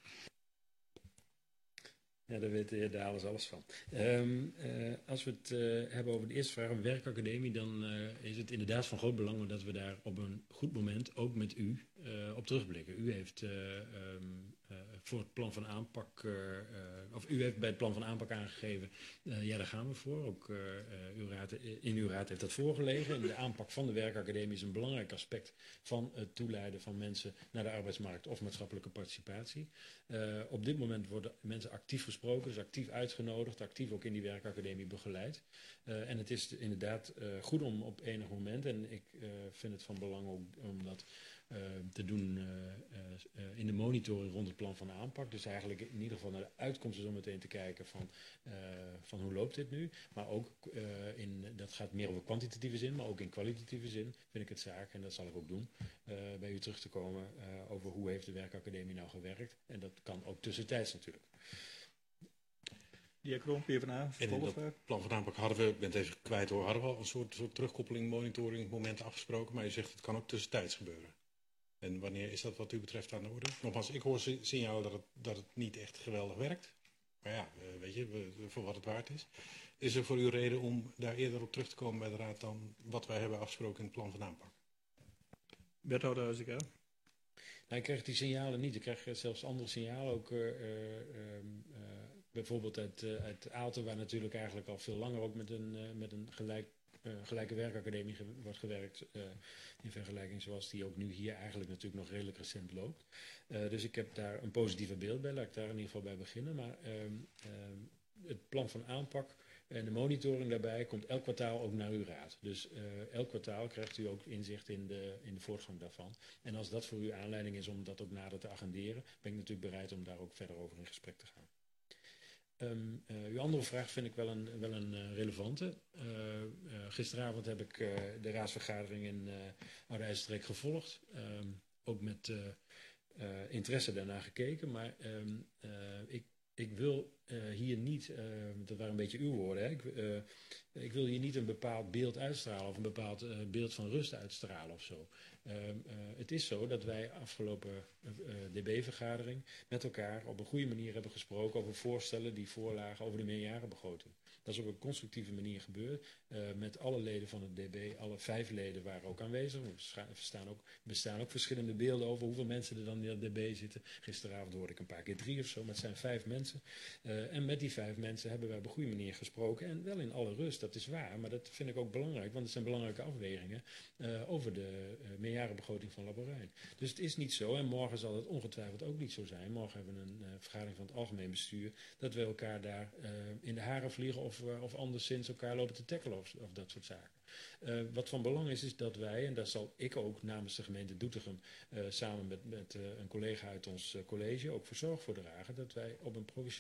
Ja, daar weet de heer Dales alles van. Um, uh, als we het uh, hebben over de eerste vraag, een werkacademie, dan uh, is het inderdaad van groot belang dat we daar op een goed moment, ook met u, uh, op terugblikken. U heeft uh, um, uh, voor het plan van aanpak, uh, uh, of u heeft bij het plan van aanpak aangegeven, uh, ja daar gaan we voor. Ook uh, uh, uw raad, in uw raad heeft dat voorgelegen. De aanpak van de werkacademie is een belangrijk aspect van het toeleiden van mensen naar de arbeidsmarkt of maatschappelijke participatie. Uh, op dit moment worden mensen actief gesproken, dus actief uitgenodigd, actief ook in die werkacademie begeleid. Uh, en het is inderdaad uh, goed om op enig moment, en ik uh, vind het van belang ook om dat uh, te doen uh, uh, in de monitoring rond het plan van aanpak. Dus eigenlijk in ieder geval naar de uitkomsten zo meteen te kijken van, uh, van hoe loopt dit nu. Maar ook, uh, in, dat gaat meer over kwantitatieve zin, maar ook in kwalitatieve zin vind ik het zaak, en dat zal ik ook doen, uh, bij u terug te komen uh, over hoe heeft de werkacademie nou gewerkt. En dat kan ook tussentijds natuurlijk. De heer Kroon, PvdA, vervolgvraag. In het plan van aanpak hadden we, ik ben het even kwijt hoor, hadden we al een soort, soort terugkoppeling, monitoring momenten afgesproken, maar u zegt het kan ook tussentijds gebeuren. En wanneer is dat wat u betreft aan de orde? Nogmaals, ik hoor signalen dat het, dat het niet echt geweldig werkt. Maar ja, weet je, voor wat het waard is. Is er voor u reden om daar eerder op terug te komen bij de Raad dan wat wij hebben afgesproken in het plan van aanpak? Wethouder Huizinga. Nou, ik krijg die signalen niet. Ik krijg zelfs andere signalen, ook uh, uh, uh, bijvoorbeeld uit, uh, uit Aalten, waar natuurlijk eigenlijk al veel langer ook met een, uh, met een gelijk, uh, gelijke werkacademie ge wordt gewerkt, uh, in vergelijking zoals die ook nu hier eigenlijk natuurlijk nog redelijk recent loopt. Uh, dus ik heb daar een positiever beeld bij, laat ik daar in ieder geval bij beginnen. Maar uh, uh, het plan van aanpak en de monitoring daarbij komt elk kwartaal ook naar uw raad. Dus uh, elk kwartaal krijgt u ook inzicht in de, in de voortgang daarvan. En als dat voor u aanleiding is om dat ook nader te agenderen, ben ik natuurlijk bereid om daar ook verder over in gesprek te gaan. Um, uh, uw andere vraag vind ik wel een, wel een uh, relevante. Uh, uh, gisteravond heb ik uh, de raadsvergadering in uh, Oude IJsselstreek gevolgd. Um, ook met uh, uh, interesse daarnaar gekeken. Maar um, uh, ik, ik wil uh, hier niet, uh, dat waren een beetje uw woorden, hè? Ik, uh, ik wil hier niet een bepaald beeld uitstralen of een bepaald uh, beeld van rust uitstralen of zo. Uh, uh, het is zo dat wij afgelopen uh, D B-vergadering met elkaar op een goede manier hebben gesproken over voorstellen die voorlagen over de meerjarenbegroting. Dat is op een constructieve manier gebeurd. Uh, met alle leden van het D B, alle vijf leden waren ook aanwezig. Er bestaan ook, bestaan ook verschillende beelden over hoeveel mensen er dan in het D B zitten. Gisteravond hoorde ik een paar keer drie of zo, maar het zijn vijf mensen. Uh, en met die vijf mensen hebben wij op een goede manier gesproken. En wel in alle rust, dat is waar. Maar dat vind ik ook belangrijk, want het zijn belangrijke afwegingen uh, over de uh, meerjarenbegroting van Laborijn. Dus het is niet zo, en morgen zal het ongetwijfeld ook niet zo zijn. Morgen hebben we een uh, vergadering van het algemeen bestuur, dat we elkaar daar uh, in de haren vliegen of, uh, of anderszins elkaar lopen te tackelen of, of dat soort zaken. Uh, wat van belang is, is dat wij, en daar zal ik ook namens de gemeente Doetinchem uh, samen met, met uh, een collega uit ons uh, college ook voor zorg voor dragen, dat wij op een professionele manier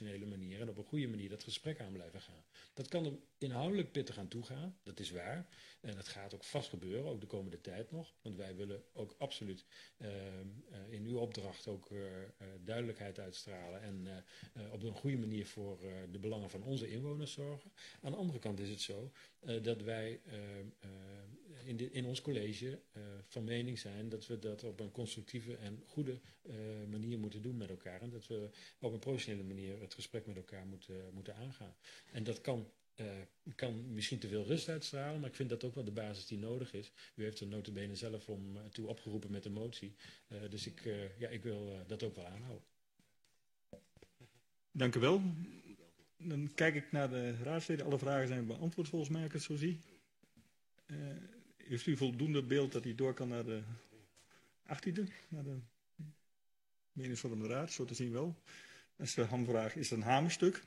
manier en op een goede manier dat gesprek aan blijven gaan. Dat kan er inhoudelijk pittig aan toe gaan, dat is waar. En dat gaat ook vast gebeuren, ook de komende tijd nog. Want wij willen ook absoluut uh, uh, in uw opdracht ook uh, uh, duidelijkheid uitstralen en uh, uh, op een goede manier voor uh, de belangen van onze inwoners zorgen. Aan de andere kant is het zo uh, dat wij uh, uh, in, de, in ons college uh, van mening zijn dat we dat op een constructieve en goede uh, manier moeten doen met elkaar. En dat we op een professionele manier het gesprek met elkaar moeten, moeten aangaan. En dat kan, uh, kan misschien te veel rust uitstralen, maar ik vind dat ook wel de basis die nodig is. U heeft er nota bene zelf om uh, toe opgeroepen met de motie. Uh, dus ik, uh, ja, ik wil uh, dat ook wel aanhouden. Dank u wel. Dan kijk ik naar de raadsleden. Alle vragen zijn beantwoord volgens mij, als ik het zo zie. Uh, heeft u voldoende beeld dat hij door kan naar de achttiende? Naar de meningsvormende raad, zo te zien wel. Dat is de hamvraag. Is het een hamerstuk?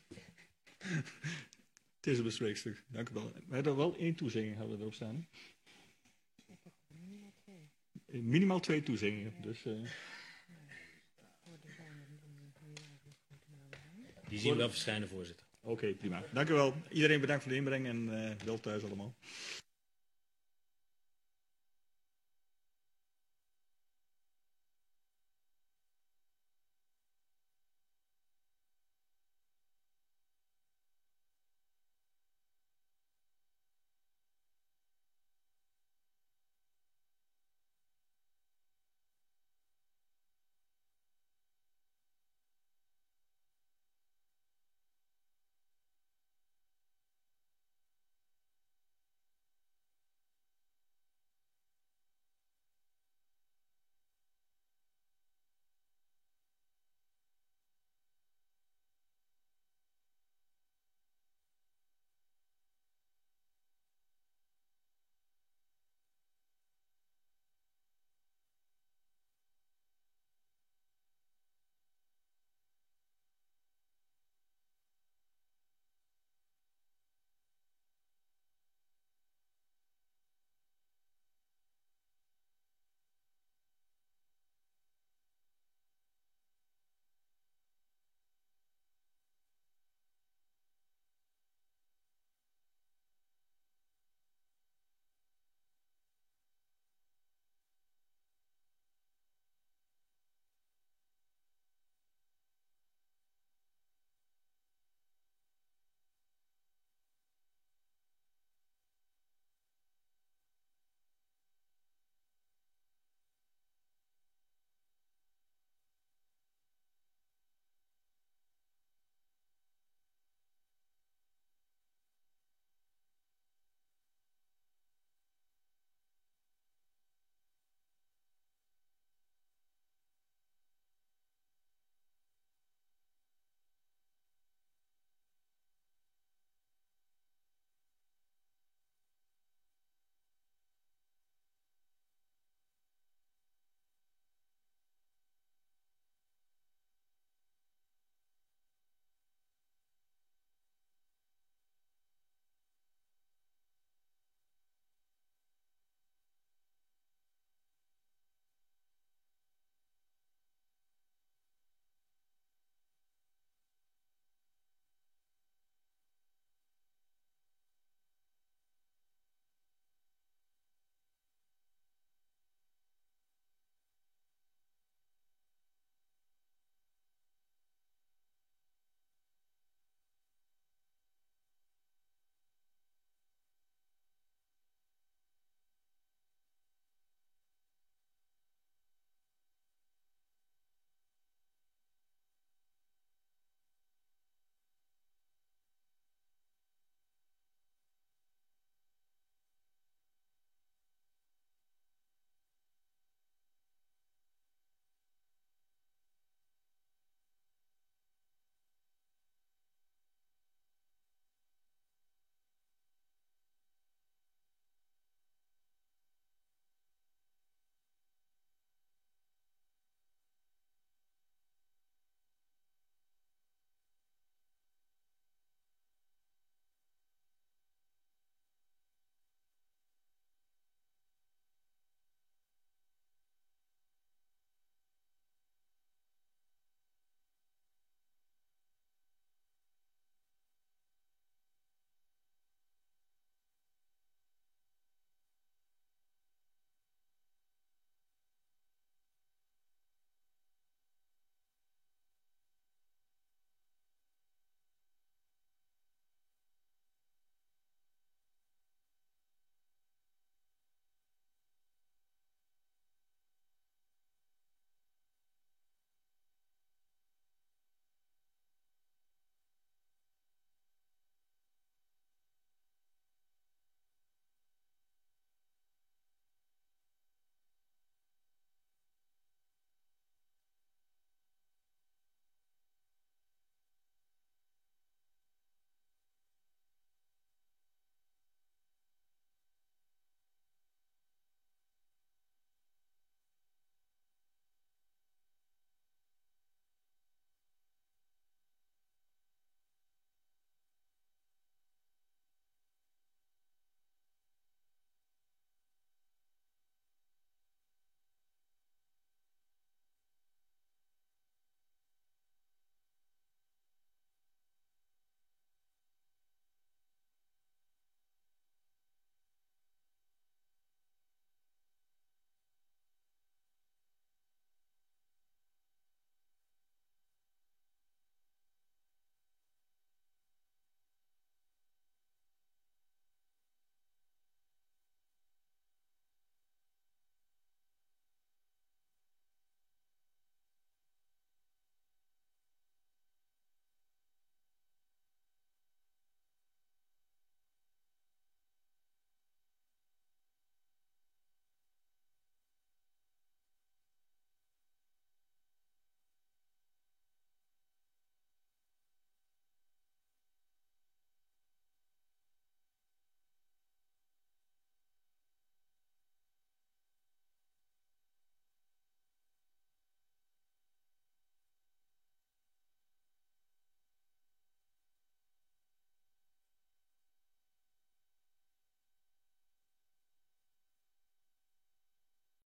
Het is een bespreekstuk. Dank u wel. We hebben er wel één toezegging hadden we erop staan. Minimaal twee toezeggingen. Dus, uh... Die zien we wel verschijnen, voorzitter. Oké, okay, prima. Dank u wel. Iedereen bedankt voor de inbreng en uh, wel thuis allemaal.